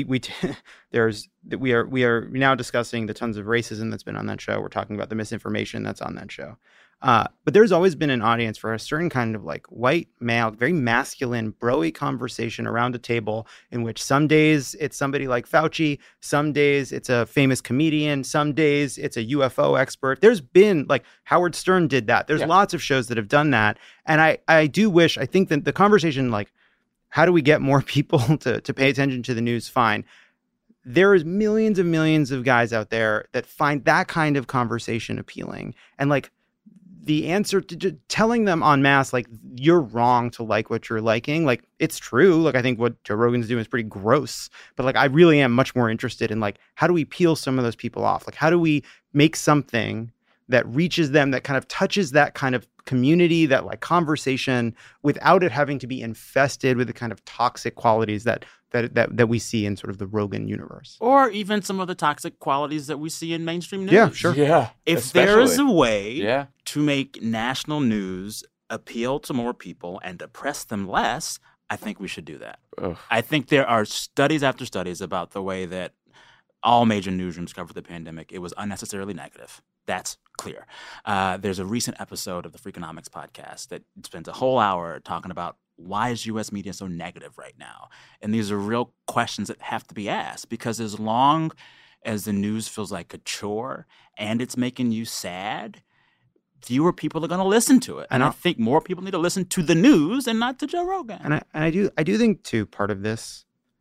are now discussing the tons of racism that's been on that show. We're talking about the misinformation that's on that show. But there's always been an audience for a certain kind of like white male, very masculine, bro-y conversation around a table in which some days it's somebody like Fauci, some days it's a famous comedian, some days it's a UFO expert. There's been like Howard Stern did that. There's lots of shows that have done that. And I do wish, I think that the conversation like, how do we get more people to pay attention to the news? Fine. There is millions and millions of guys out there that find that kind of conversation appealing. And like, the answer to telling them en masse, like, you're wrong to like what you're liking. Like, it's true. Like, I think what Joe Rogan's doing is pretty gross. But like, I really am much more interested in like, how do we peel some of those people off? Like, how do we make something that reaches them, that kind of touches that kind of community, that like conversation, without it having to be infested with the kind of toxic qualities that we see in sort of the Rogan universe.
Or even some of the toxic qualities that we see in mainstream news.
Yeah, sure.
Yeah.
If there is a way to make national news appeal to more people and oppress them less, I think we should do that.
Ugh.
I think there are studies after studies about the way that all major newsrooms covered the pandemic. It was unnecessarily negative. That's clear. There's a recent episode of the Freakonomics podcast that spends a whole hour talking about why is U.S. media so negative right now? And these are real questions that have to be asked, because as long as the news feels like a chore and it's making you sad, fewer people are going to listen to it. And I think more people need to listen to the news and not to Joe Rogan.
And I do think, too, part of this,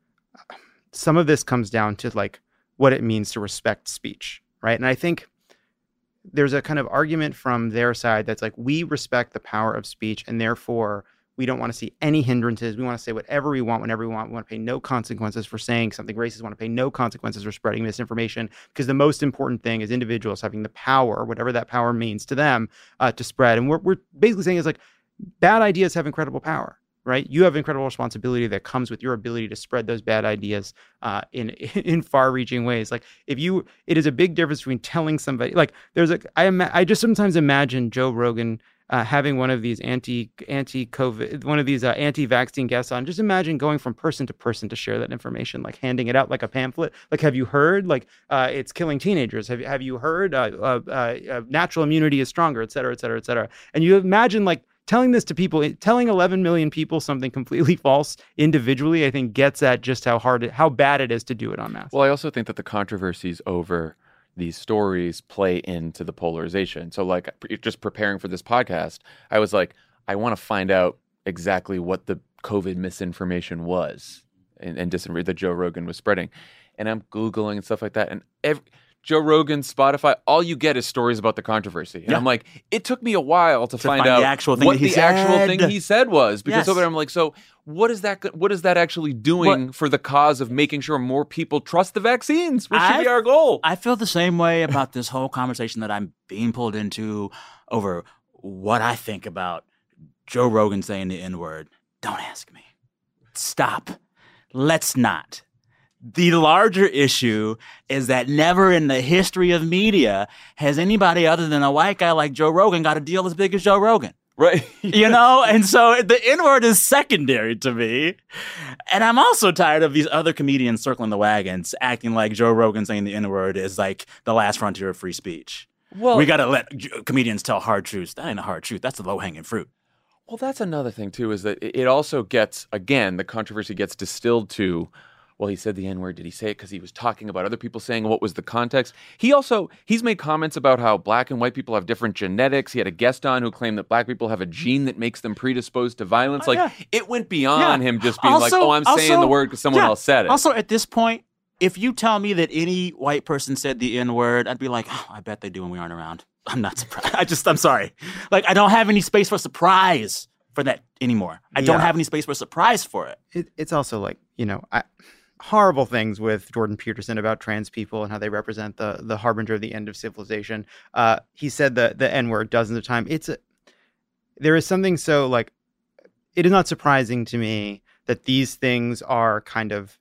some of this comes down to like what it means to respect speech, right? And I think there's a kind of argument from their side that's like, we respect the power of speech and therefore we don't want to see any hindrances. We want to say whatever we want, whenever we want. We want to pay no consequences for saying something racist. We want to pay no consequences for spreading misinformation, because the most important thing is individuals having the power, whatever that power means to them, to spread. And we're basically saying is like, bad ideas have incredible power, right? You have incredible responsibility that comes with your ability to spread those bad ideas in far-reaching ways. Like it is a big difference between telling somebody, like I just sometimes imagine Joe Rogan having one of these anti-COVID, one of these anti-vaccine guests on. Just imagine going from person to person to share that information, like handing it out like a pamphlet. Like, have you heard? Like, it's killing teenagers. Have you heard? Natural immunity is stronger, et cetera, et cetera, et cetera. And you imagine like telling this to people, telling 11 million people something completely false individually, I think gets at just how bad it is to do it en masse.
Well, I also think that the controversies over these stories play into the polarization. So like just preparing for this podcast, I was like, I want to find out exactly what the COVID misinformation was and that Joe Rogan was spreading. And I'm Googling and stuff like that. And Joe Rogan, Spotify, all you get is stories about the controversy. And I'm like, it took me a while to find out
the actual thing
what
the
actual thing he said was. Because over there, I'm like, so what is that actually doing for the cause of making sure more people trust the vaccines, which should be our goal?
I feel the same way about this whole conversation that I'm being pulled into over what I think about Joe Rogan saying the N-word. Don't ask me. Stop. Let's not. The larger issue is that never in the history of media has anybody other than a white guy like Joe Rogan got a deal as big as Joe Rogan.
Right.
You know? And so the N-word is secondary to me. And I'm also tired of these other comedians circling the wagons, acting like Joe Rogan saying the N-word is like the last frontier of free speech. Well, we got to let comedians tell hard truths. That ain't a hard truth. That's the low-hanging fruit.
Well, that's another thing, too, is that it also gets, again, the controversy gets distilled to, well, he said the N-word. Did he say it because he was talking about other people saying what was the context? He's made comments about how black and white people have different genetics. He had a guest on who claimed that black people have a gene that makes them predisposed to violence. It went beyond him just being I'm saying the word because someone else said it.
Also, at this point, if you tell me that any white person said the N-word, I'd be like, oh, I bet they do when we aren't around. I'm not surprised. I'm sorry. Like, I don't have any space for surprise for that anymore. I don't have any space for surprise for it.
It's also like, horrible things with Jordan Peterson about trans people and how they represent the harbinger of the end of civilization. He said the N-word dozens of times. There is something so like, it is not surprising to me that these things are kind of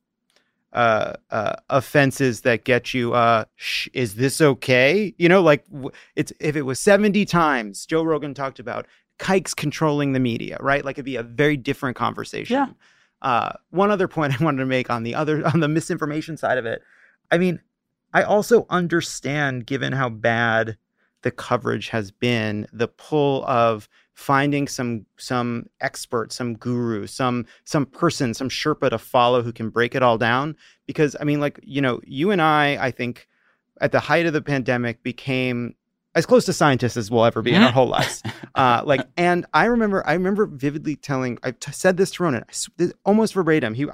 offenses that get you, is this okay? If it was 70 times Joe Rogan talked about kikes controlling the media, right? Like it'd be a very different conversation.
Yeah.
One other point I wanted to make on the misinformation side of it. I mean, I also understand, given how bad the coverage has been, the pull of finding some expert, some guru, some person, some Sherpa to follow who can break it all down. Because, I mean, like, you know, you and I think at the height of the pandemic became as close to scientists as we'll ever be in our whole lives. And I remember vividly telling, said this to Ronan, almost verbatim. He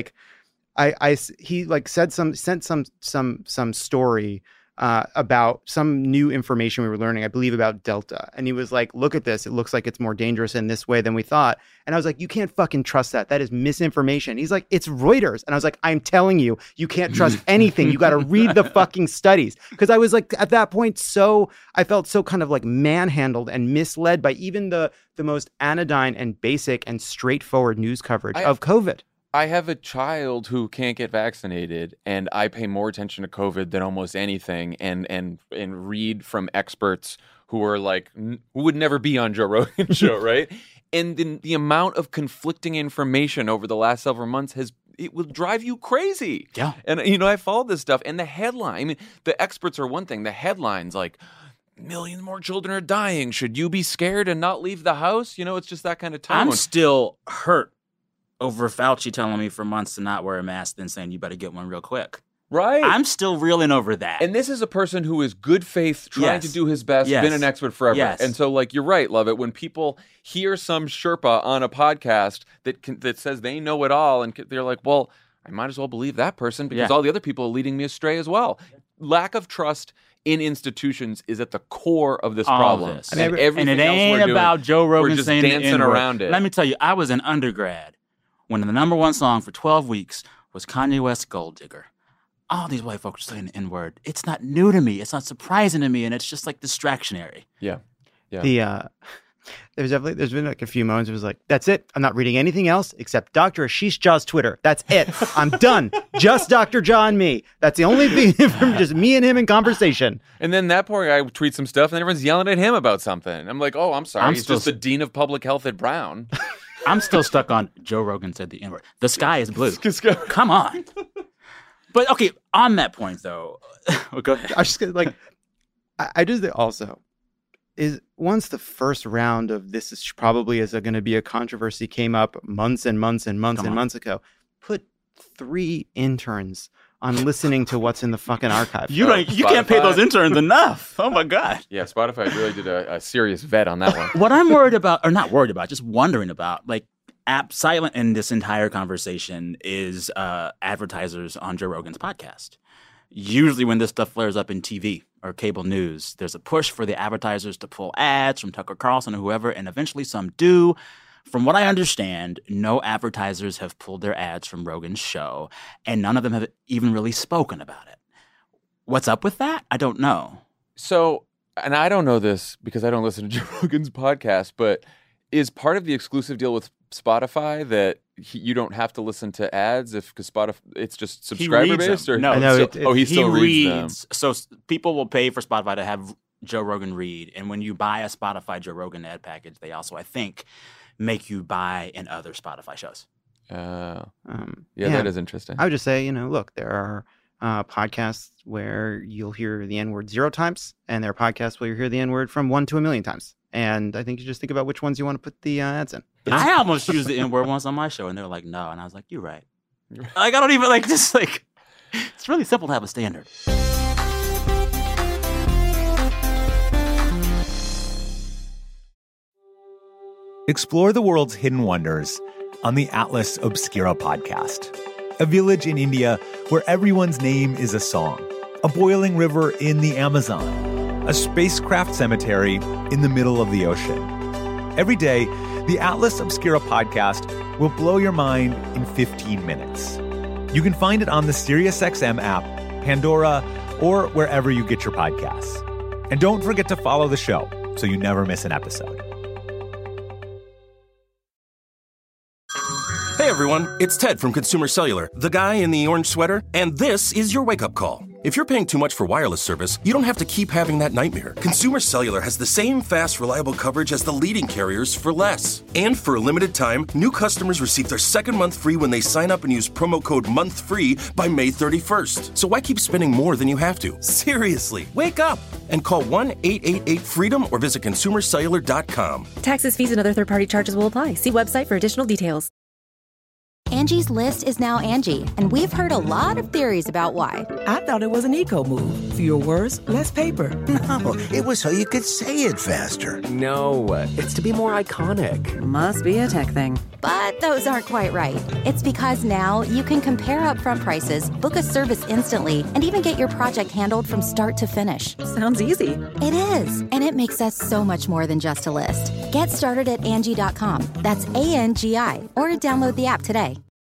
sent some story about some new information we were learning, I believe about Delta. And he was like, look at this. It looks like it's more dangerous in this way than we thought. And I was like, you can't fucking trust that. That is misinformation. He's like, it's Reuters. And I was like, I'm telling you, you can't trust anything. You got to read the fucking studies. Because I was like, at that point, I felt so kind of like manhandled and misled by even the most anodyne and basic and straightforward news coverage of COVID.
I have a child who can't get vaccinated, and I pay more attention to COVID than almost anything, and read from experts who are like, who would never be on Joe Rogan's show, right? And the amount of conflicting information over the last several months it will drive you crazy.
Yeah.
And, you know, I follow this stuff, and the headline, I mean, the experts are one thing. The headline's like, millions more children are dying. Should you be scared and not leave the house? You know, it's just that kind of tone.
I'm still hurt over Fauci telling me for months to not wear a mask, then saying you better get one real quick.
Right.
I'm still reeling over that.
And this is a person who is good faith, trying to do his best, been an expert forever.
Yes.
And so, like, you're right, Lovett. When people hear some Sherpa on a podcast that says they know it all, and they're like, well, I might as well believe that person because all the other people are leading me astray as well. Lack of trust in institutions is at the core of this problem.
I mean, and it ain't about Joe Rogan saying
dancing around it.
Let me tell you, I was an undergrad when the number one song for 12 weeks was Kanye West's Gold Digger. All these white folks are saying the N-word. It's not new to me. It's not surprising to me. And it's just like distractionary.
Yeah.
There's been like a few moments. It was like, that's it. I'm not reading anything else except Dr. Ashish Jha's Twitter. That's it. I'm done. Just Dr. Jha and me. That's the only thing from just me and him in conversation.
And then that poor guy tweets some stuff and then everyone's yelling at him about something. I'm like, oh, I'm sorry. He's just the dean of public health at Brown.
I'm still stuck on Joe Rogan said the N-word. The sky is blue. Come on. But okay, on that point though, go ahead.
I was just gonna, I just think also is once the first round of this is probably going to be a controversy came up months and months and months and months ago, put 3 interns on listening to what's in the fucking archive.
You can't pay those interns enough. Oh my God.
Yeah, Spotify really did a serious vet on that one.
What I'm worried about, or not worried about, just wondering about, like, silent in this entire conversation is advertisers on Joe Rogan's podcast. Usually when this stuff flares up in TV or cable news, there's a push for the advertisers to pull ads from Tucker Carlson or whoever, and eventually some do. From what I understand, no advertisers have pulled their ads from Rogan's show, and none of them have even really spoken about it. What's up with that? I don't know.
So, and I don't know this because I don't listen to Joe Rogan's podcast, but is part of the exclusive deal with Spotify that you don't have to listen to ads because Spotify it's just subscriber based? Or
no,
he still reads them.
So people will pay for Spotify to have Joe Rogan read, and when you buy a Spotify Joe Rogan ad package, they also, I think, make you buy in other Spotify shows.
That is interesting.
I would just say, look, there are podcasts where you'll hear the N-word 0 times, and there are podcasts where you hear the N-word from 1 to 1 million times. And I think you just think about which ones you want to put the ads in.
I almost used the N-word once on my show, and they were like, no. And I was like, you're right. Like, I don't even, it's really simple to have a standard.
Explore the world's hidden wonders on the Atlas Obscura podcast. A village in India where everyone's name is a song. A boiling river in the Amazon. A spacecraft cemetery in the middle of the ocean. Every day, the Atlas Obscura podcast will blow your mind in 15 minutes. You can find it on the SiriusXM app, Pandora, or wherever you get your podcasts. And don't forget to follow the show so you never miss an episode.
Hey everyone, it's Ted from Consumer Cellular, the guy in the orange sweater, and this is your wake-up call. If you're paying too much for wireless service, you don't have to keep having that nightmare. Consumer Cellular has the same fast, reliable coverage as the leading carriers for less. And for a limited time, new customers receive their second month free when they sign up and use promo code MONTHFREE by May 31st. So why keep spending more than you have to? Seriously, wake up and call 1-888-FREEDOM or visit consumercellular.com.
Taxes, fees, and other third-party charges will apply. See website for additional details.
Angie's List is now Angie, and we've heard a lot of theories about why.
I thought it was an eco move. Fewer words, less paper.
No, it was so you could say it faster.
No, it's to be more iconic.
Must be a tech thing.
But those aren't quite right. It's because now you can compare upfront prices, book a service instantly, and even get your project handled from start to finish.
Sounds easy.
It is, and it makes us so much more than just a list. Get started at Angie.com. That's ANGI, or download the app today.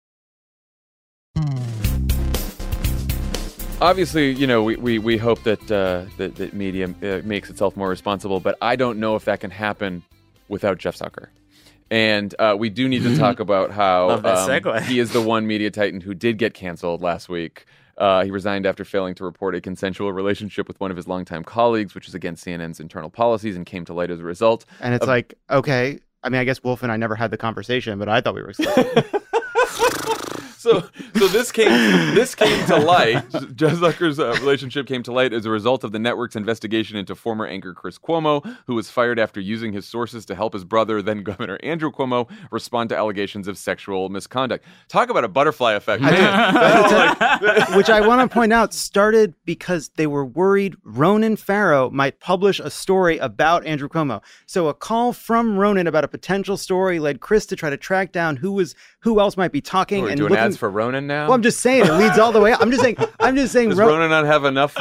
Obviously, you know, we hope that that media makes itself more responsible, but I don't know if that can happen without Jeff Zucker. And we do need to talk about how he is the one media titan who did get canceled last week. He resigned after failing to report a consensual relationship with one of his longtime colleagues, which is against CNN's internal policies and came to light as a result.
And it's like, okay, I mean, I guess Wolf and I never had the conversation, but I thought we were excited.
So this came to light. Jeff Zucker's relationship came to light as a result of the network's investigation into former anchor Chris Cuomo, who was fired after using his sources to help his brother, then Governor Andrew Cuomo, respond to allegations of sexual misconduct. Talk about a butterfly effect.
Which I want to point out started because they were worried Ronan Farrow might publish a story about Andrew Cuomo. So a call from Ronan about a potential story led Chris to try to track down who else might be talking and
doing
looking
ads for Ronan now.
Well, I'm just saying it leads all the way up. I'm just saying.
Does Ronan not have enough?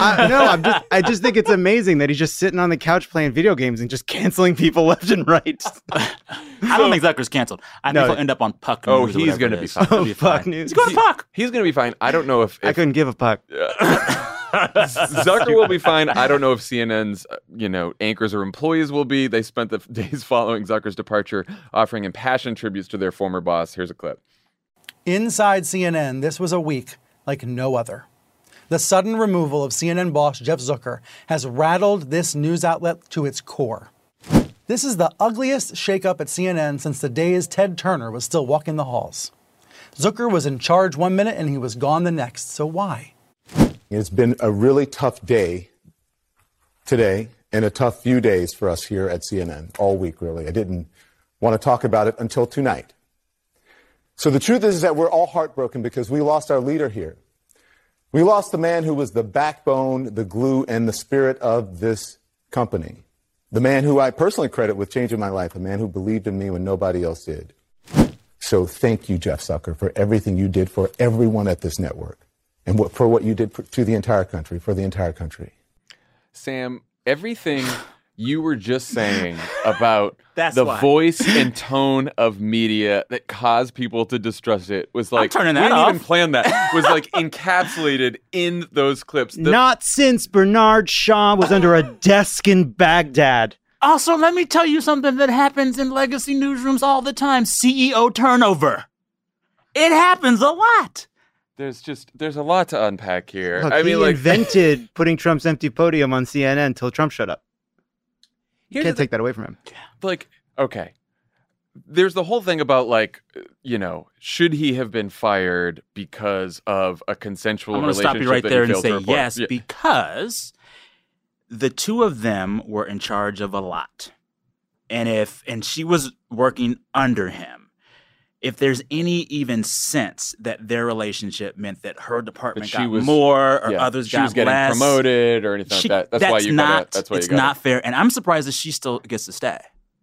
I just think it's amazing that he's just sitting on the couch playing video games and just canceling people left and right.
I don't think Zucker's canceled. I think he'll end up on Puck News.
Oh, he's going to be fine.
Puck News.
He's going to Puck.
He's going to be fine. I don't know if
I couldn't give a puck.
Zucker will be fine. I don't know if CNN's anchors or employees will be. They spent the days following Zucker's departure offering impassioned tributes to their former boss. Here's a clip.
Inside CNN, this was a week like no other. The sudden removal of CNN boss Jeff Zucker has rattled this news outlet to its core. This is the ugliest shakeup at CNN since the days Ted Turner was still walking the halls. Zucker was in charge one minute and he was gone the next. So why?
It's been a really tough day today and a tough few days for us here at CNN all week, really. I didn't want to talk about it until tonight. So the truth is that we're all heartbroken because we lost our leader here. We lost the man who was the backbone, the glue, and the spirit of this company. The man who I personally credit with changing my life, a man who believed in me when nobody else did. So thank you, Jeff Zucker, for everything you did for everyone at this network and for what you did to the entire country, for the entire country.
Sam, everything you were just saying about
why.
Voice and tone of media that caused people to distrust it was like,
I'm turning that
we didn't
off.
even plan that, was like encapsulated in those clips.
Not since Bernard Shaw was under a desk in Baghdad.
Also, let me tell you something that happens in legacy newsrooms all the time. CEO turnover. It happens a lot.
There's a lot to unpack here.
Look, he invented putting Trump's empty podium on CNN until Trump showed up. You can't take that away from him.
Like, okay. There's the whole thing about, like, should he have been fired because of a consensual relationship?
I'm going to stop you right there and say yes,
yeah.
Because the two of them were in charge of a lot. And she was working under him. If there's any even sense that their relationship meant that her department got more or others got less.
She was getting promoted or anything like that. That's why you got it. That's why
it's not fair. And I'm surprised that she still gets to stay.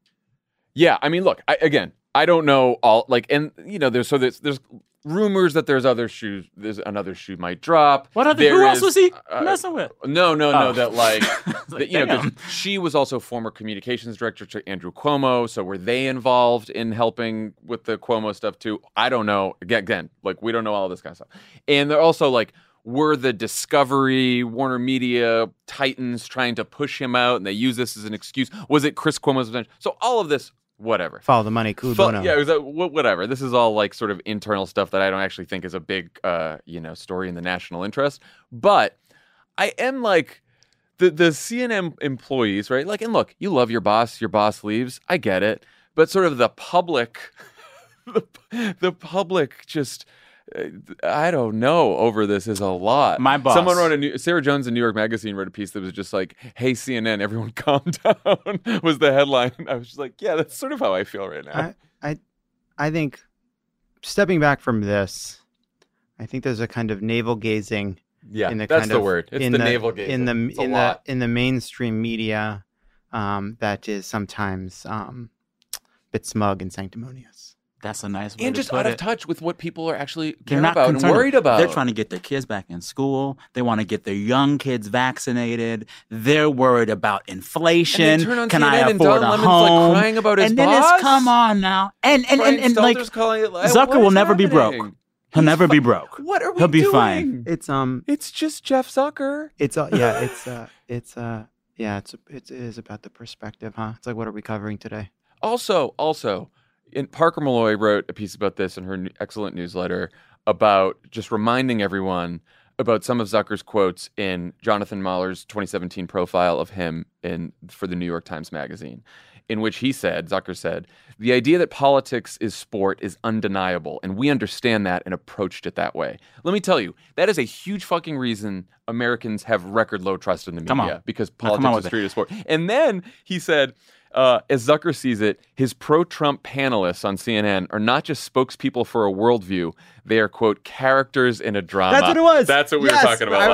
Yeah, I mean, look, I don't know all, like, and, there's rumors that there's another shoe might drop.
What other, who else was he messing with?
No, that, like, because she was also former communications director to Andrew Cuomo, so were they involved in helping with the Cuomo stuff too? I don't know. Again, like, we don't know all this kind of stuff. And they're also, like, were the Discovery, Warner Media titans trying to push him out, and they use this as an excuse? Was it Chris Cuomo's intention? So all of this whatever.
Follow the money, cui bono.
Yeah, it was whatever. This is all like sort of internal stuff that I don't actually think is a big, story in the national interest. But I am like the CNN employees, right? Like, and look, you love your boss leaves. I get it. But sort of the public, the public just, I don't know, over this is a lot.
My boss.
Someone wrote Sarah Jones in New York Magazine wrote a piece that was just like, "Hey CNN, everyone calm down," was the headline. I was just like, yeah, that's sort of how I feel right now.
I think stepping back from this, I think there's a kind of navel gazing.
Yeah,
in the
that's
kind
the
of,
word. It's the navel gazing.
In the mainstream media, that is sometimes bit smug and sanctimonious.
That's a nice way
and
to
just
put
out
it.
of touch with what people are actually
They're
care
not
about and
concerned.
worried about.
They're trying to get their kids back in school. They want to get their young kids vaccinated. They're worried about inflation.
And they turn on
Can
CNN
I
and
afford
Don
a
Lemon's
home?
like crying about his
and then
boss.
it's come on now. And like
calling it like,
Zucker
what
will
is
never be broke.
happening?
He'll never be broke.
What are we
He'll be
doing?
fine.
It's
just Jeff Zucker.
It is about the perspective, huh? It's like, what are we covering today?
Also, Parker Malloy wrote a piece about this in her excellent newsletter about just reminding everyone about some of Zucker's quotes in Jonathan Mahler's 2017 profile of him for the New York Times Magazine, in which Zucker said, "The idea that politics is sport is undeniable, and we understand that and approached it that way." Let me tell you, that is a huge fucking reason Americans have record low trust in the media, because politics is treated as sport. And then he said, as Zucker sees it, his pro-Trump panelists on CNN are not just spokespeople for a worldview. They are, quote, characters in a drama.
That's what it was.
That's what we were talking about.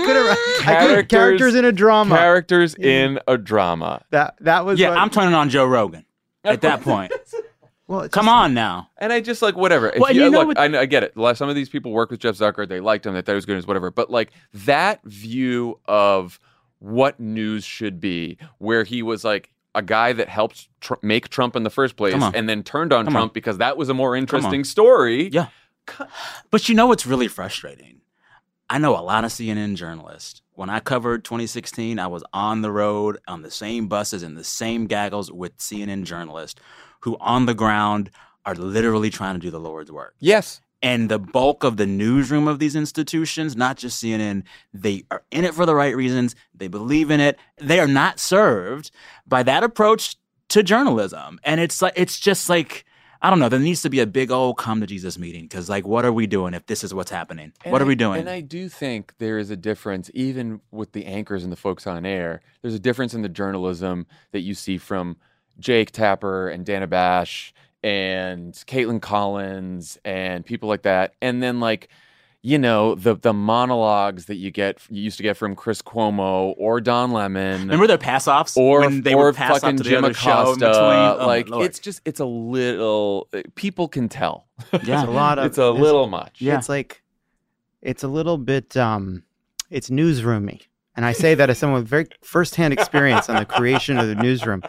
I could have characters in a drama.
Characters in a drama.
That was.
Yeah, I'm turning on Joe Rogan at that point.
Well,
come on now.
And I just like, whatever. I get it. Some of these people work with Jeff Zucker. They liked him. They thought he was good as whatever. But like that view of what news should be, where he was like a guy that helped make Trump in the first place and then turned on Trump because that was a more interesting story.
Yeah. But you know what's really frustrating? I know a lot of CNN journalists. When I covered 2016, I was on the road on the same buses and the same gaggles with CNN journalists who on the ground are literally trying to do the Lord's work.
Yes.
And the bulk of the newsroom of these institutions, not just CNN, they are in it for the right reasons. They believe in it. They are not served by that approach to journalism. And it's just like, I don't know, there needs to be a big old come to Jesus meeting because, like, what are we doing if this is what's happening? What are we doing?
And I do think there is a difference, even with the anchors and the folks on air, there's a difference in the journalism that you see from Jake Tapper and Dana Bash and Caitlin Collins and people like that. And then like, you know, the monologues that you used to get from Chris Cuomo or Don Lemon.
Remember their pass-offs?
Or
when they would pass
fucking
off to
Jim
the other show in
Acosta.
between?
Like, it's a little, people can tell.
Yeah.
It's a little much.
Yeah. It's a little bit, it's newsroomy. And I say that as someone with very firsthand experience on the creation of the newsroom.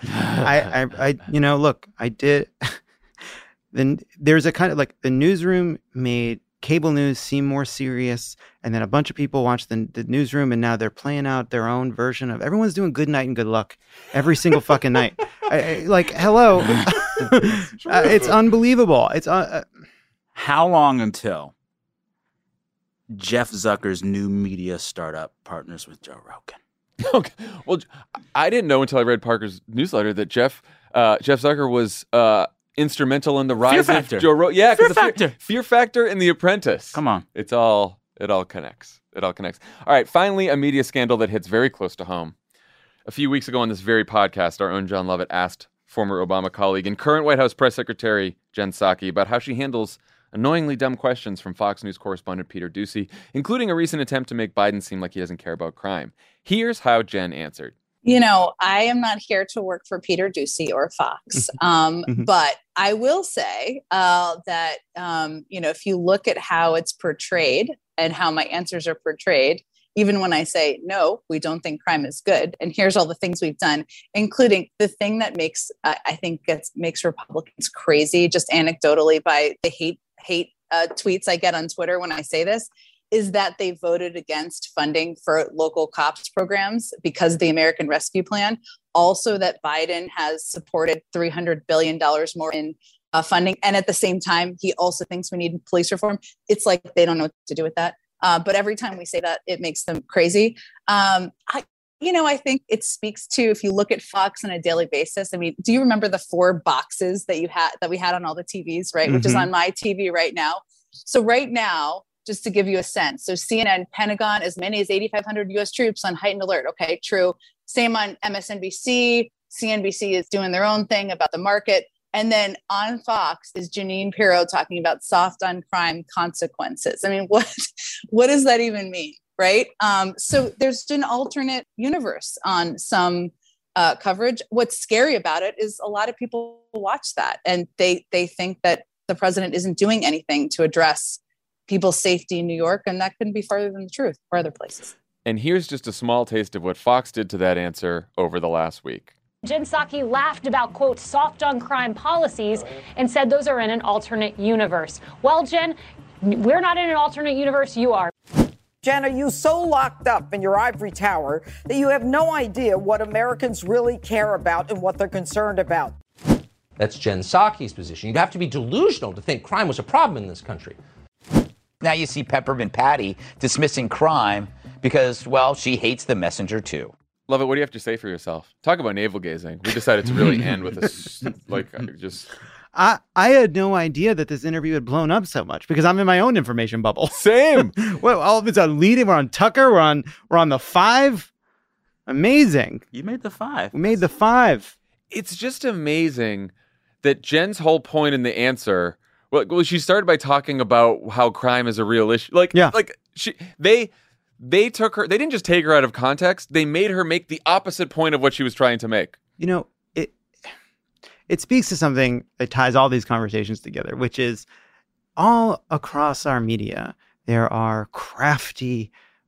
I did. Then there's a kind of like the newsroom made cable news seem more serious, and then a bunch of people watch the newsroom, and now they're playing out their own version of everyone's doing Good Night and Good Luck every single fucking night. Hello, it's unbelievable. It's
how long until Jeff Zucker's new media startup partners with Joe Rogan?
Okay. Well, I didn't know until I read Parker's newsletter that Jeff Zucker was instrumental in the rise of Joe Rogan. Yeah, Fear Factor and The Apprentice.
Come on.
It all connects. All right, finally, a media scandal that hits very close to home. A few weeks ago on this very podcast, our own John Lovett asked former Obama colleague and current White House press secretary Jen Psaki about how she handles annoyingly dumb questions from Fox News correspondent Peter Doocy, including a recent attempt to make Biden seem like he doesn't care about crime. Here's how Jen answered.
You know, I am not here to work for Peter Doocy or Fox, but I will say that, if you look at how it's portrayed and how my answers are portrayed, even when I say, no, we don't think crime is good, and here's all the things we've done, including the thing that makes Republicans crazy, just anecdotally by the hate tweets I get on Twitter when I say this, is that they voted against funding for local cops programs because of the American Rescue Plan. Also that Biden has supported $300 billion more in funding. And at the same time, he also thinks we need police reform. It's like they don't know what to do with that. But every time we say that, it makes them crazy. I think it speaks to, if you look at Fox on a daily basis, I mean, do you remember the 4 boxes that we had on all the TVs, right? Mm-hmm. Which is on my TV right now. So right now, just to give you a sense. So CNN, Pentagon, as many as 8,500 US troops on heightened alert. Okay, true. Same on MSNBC. CNBC is doing their own thing about the market. And then on Fox is Jeanine Pirro talking about soft on crime consequences. I mean, what does that even mean? Right. So there's an alternate universe on some coverage. What's scary about it is a lot of people watch that and they think that the president isn't doing anything to address people's safety in New York. And that couldn't be farther than the truth or other places.
And here's just a small taste of what Fox did to that answer over the last week.
Jen Psaki laughed about, quote, soft on crime policies and said those are in an alternate universe. Well, Jen, we're not in an alternate universe. You are.
Jen, are you so locked up in your ivory tower that you have no idea what Americans really care about and what they're concerned about?
That's Jen Psaki's position. You'd have to be delusional to think crime was a problem in this country.
Now you see Peppermint Patty dismissing crime because, well, she hates the messenger, too.
Love it. What do you have to say for yourself? Talk about navel gazing. We decided to really end with this,
I had no idea that this interview had blown up so much because I'm in my own information bubble.
Same.
Well, all of it's on leading. We're on Tucker. We're on the 5. Amazing.
You made the 5.
We made the 5.
It's just amazing that Jen's whole point in the answer. Well, she started by talking about how crime is a real issue. They took her. They didn't just take her out of context. They made her make the opposite point of what she was trying to make.
You know, it speaks to something that ties all these conversations together, which is all across our media, there are crafty,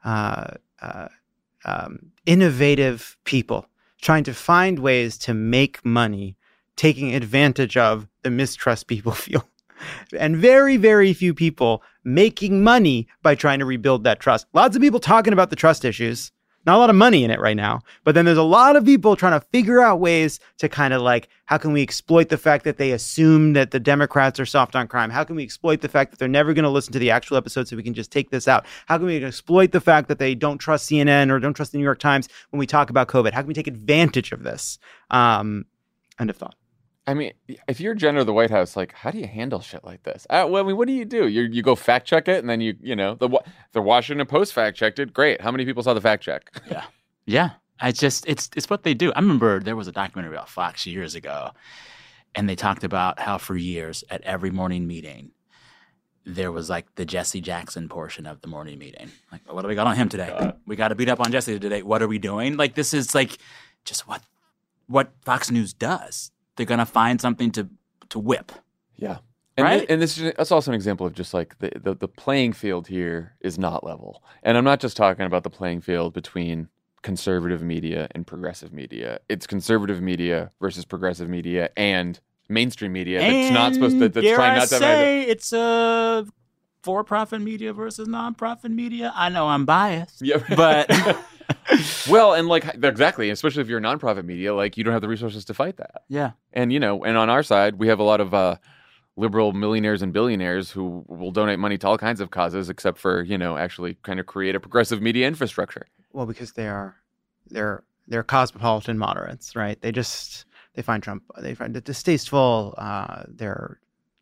innovative people trying to find ways to make money, taking advantage of the mistrust people feel. And very, very few people making money by trying to rebuild that trust. Lots of people talking about the trust issues. Not a lot of money in it right now. But then there's a lot of people trying to figure out ways to kind of like, how can we exploit the fact that they assume that the Democrats are soft on crime? How can we exploit the fact that they're never going to listen to the actual episode so we can just take this out? How can we exploit the fact that they don't trust CNN or don't trust the New York Times when we talk about COVID? How can we take advantage of this? End of thought.
I mean, if you're Jen or the White House, like, how do you handle shit like this? What do? You go fact check it, and then the Washington Post fact checked it. Great. How many people saw the fact check?
Yeah. It's what they do. I remember there was a documentary about Fox years ago, and they talked about how for years at every morning meeting, there was like the Jesse Jackson portion of the morning meeting. Like, what do we got on him today? We got to beat up on Jesse today. What are we doing? Like, this is like just what Fox News does. They're going to find something to whip.
Yeah.
Right?
And that's also an example of just like the playing field here is not level. And I'm not just talking about the playing field between conservative media and progressive media. It's conservative media versus progressive media and mainstream media that's not supposed to, that's trying not to
say it's a for-profit media versus non-profit media. I know I'm biased.
Yeah.
But
well, and like exactly, especially if you're a nonprofit media, like you don't have the resources to fight that.
Yeah.
And and on our side, we have a lot of liberal millionaires and billionaires who will donate money to all kinds of causes, except for actually kind of create a progressive media infrastructure.
Well, because they're cosmopolitan moderates, right? They find Trump, they find it distasteful. They're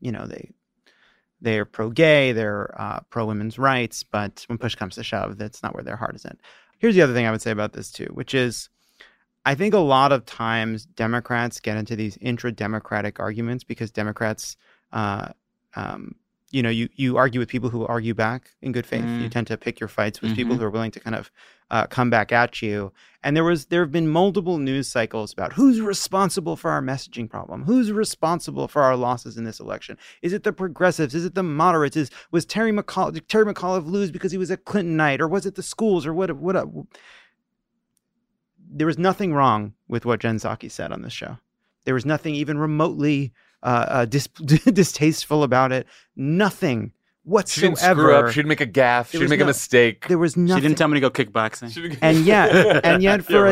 pro-gay, they're pro-women's rights, but when push comes to shove, that's not where their heart is at. Here's the other thing I would say about this, too, which is I think a lot of times Democrats get into these intra-democratic arguments because Democrats, you argue with people who argue back in good faith. You tend to pick your fights with people who are willing to kind of come back at you. And there have been multiple news cycles about who's responsible for our messaging problem, who's responsible for our losses in this election. Is it the progressives? Is it the moderates? Was Terry McAuliffe lose because he was a Clintonite, or was it the schools, or what? There was nothing wrong with what Jen Psaki said on this show. There was nothing even remotely distasteful about it. Nothing whatsoever.
She didn't screw up. She didn't make a gaffe. She didn't make a mistake.
There was nothing.
She didn't tell me to go kickboxing.
And yet for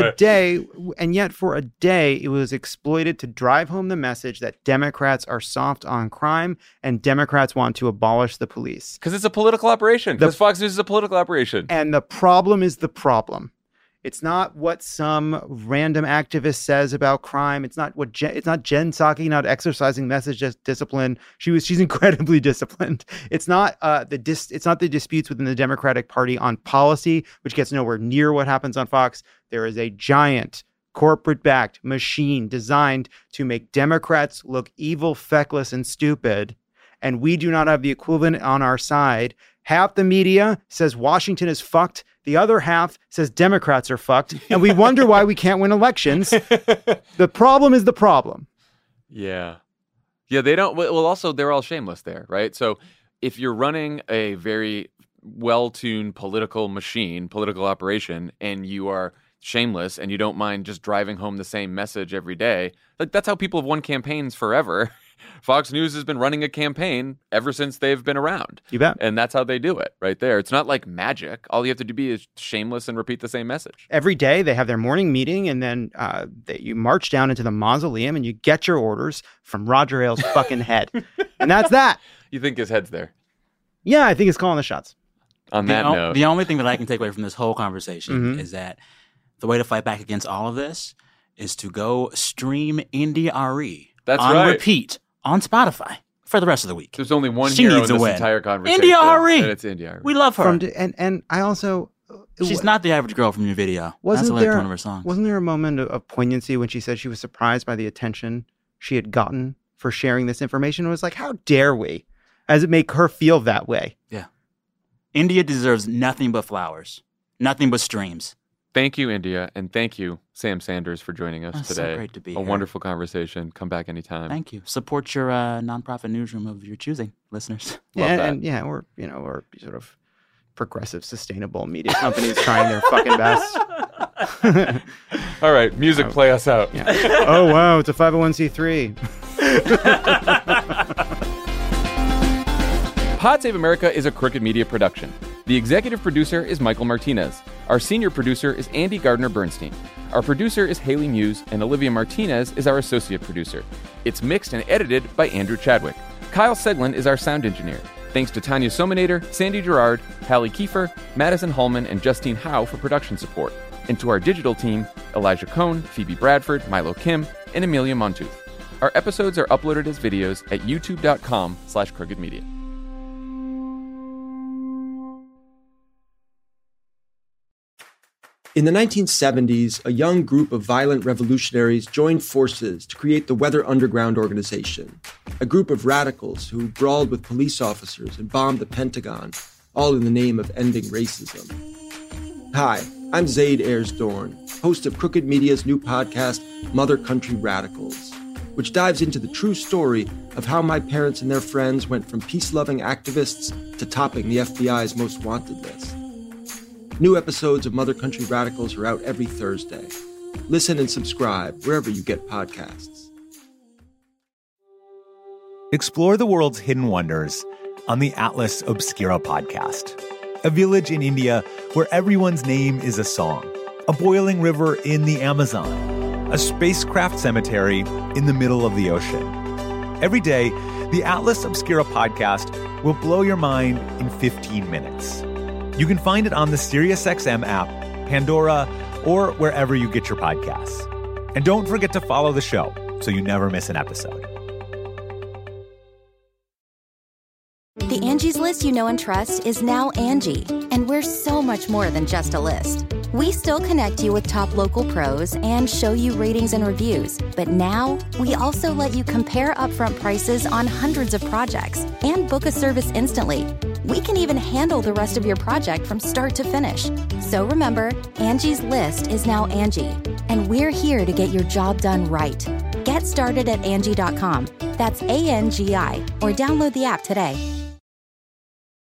a day, it was exploited to drive home the message that Democrats are soft on crime and Democrats want to abolish the police.
Because it's a political operation. Because Fox News is a political operation.
And the problem is the problem. It's not what some random activist says about crime. It's not Jen Psaki not exercising message discipline. She's incredibly disciplined. It's not the disputes within the Democratic Party on policy, which gets nowhere near what happens on Fox. There is a giant corporate-backed machine designed to make Democrats look evil, feckless, and stupid. And we do not have the equivalent on our side. Half the media says Washington is fucked. The other half says Democrats are fucked. And we wonder why we can't win elections. The problem is the problem.
Yeah. Yeah, they don't. Well, also, they're all shameless there, right? So if you're running a very well-tuned political machine, political operation, and you are shameless and you don't mind just driving home the same message every day, like that's how people have won campaigns forever. Fox News has been running a campaign ever since they've been around.
You bet.
And that's how they do it right there. It's not like magic. All you have to do is shameless and repeat the same message.
Every day they have their morning meeting and then you march down into the mausoleum and you get your orders from Roger Ailes' fucking head. And that's that.
You think his head's there?
Yeah, I think he's calling the shots.
On that note.
The only thing that I can take away from this whole conversation is that the way to fight back against all of this is to go stream India Arie on repeat on Spotify for the rest of the week.
There's only one hero in this entire conversation.
India Arie.
And it's India Arie.
We love her.
And I also...
She's not the average girl from your video. That's like one of her songs.
Wasn't there a moment of poignancy when she said she was surprised by the attention she had gotten for sharing this information? It was like, how dare we? As it make her feel that way.
Yeah. India deserves nothing but flowers. Nothing but streams.
Thank you, India, and thank you, Sam Sanders, for joining us today.
So great to be
here.
A
wonderful conversation. Come back anytime.
Thank you. Support your nonprofit newsroom of your choosing, listeners.
Love that.
And we're sort of progressive, sustainable media companies trying their fucking best.
All right, music, play us out.
Yeah. Oh, wow, it's a 501c3.
Pod Save America is a Crooked Media production. The executive producer is Michael Martinez. Our senior producer is Andy Gardner-Bernstein. Our producer is Haley Muse, and Olivia Martinez is our associate producer. It's mixed and edited by Andrew Chadwick. Kyle Seglin is our sound engineer. Thanks to Tanya Sominator, Sandy Gerard, Hallie Kiefer, Madison Hallman, and Justine Howe for production support. And to our digital team, Elijah Cohn, Phoebe Bradford, Milo Kim, and Amelia Montooth. Our episodes are uploaded as videos at youtube.com/crookedmedia.
In the 1970s, a young group of violent revolutionaries joined forces to create the Weather Underground Organization, a group of radicals who brawled with police officers and bombed the Pentagon, all in the name of ending racism. Hi, I'm Zaid Ayers-Dorn, host of Crooked Media's new podcast, Mother Country Radicals, which dives into the true story of how my parents and their friends went from peace-loving activists to topping the FBI's most wanted list. New episodes of Mother Country Radicals are out every Thursday. Listen and subscribe wherever you get podcasts.
Explore the world's hidden wonders on the Atlas Obscura podcast. A village in India where everyone's name is a song. A boiling river in the Amazon. A spacecraft cemetery in the middle of the ocean. Every day, the Atlas Obscura podcast will blow your mind in 15 minutes. You can find it on the SiriusXM app, Pandora, or wherever you get your podcasts. And don't forget to follow the show so you never miss an episode.
The Angie's List you know and trust is now Angie, and we're so much more than just a list. We still connect you with top local pros and show you ratings and reviews, but now we also let you compare upfront prices on hundreds of projects and book a service instantly. We can even handle the rest of your project from start to finish. So remember, Angie's List is now Angie, and we're here to get your job done right. Get started at Angie.com. That's ANGI, or download the app today.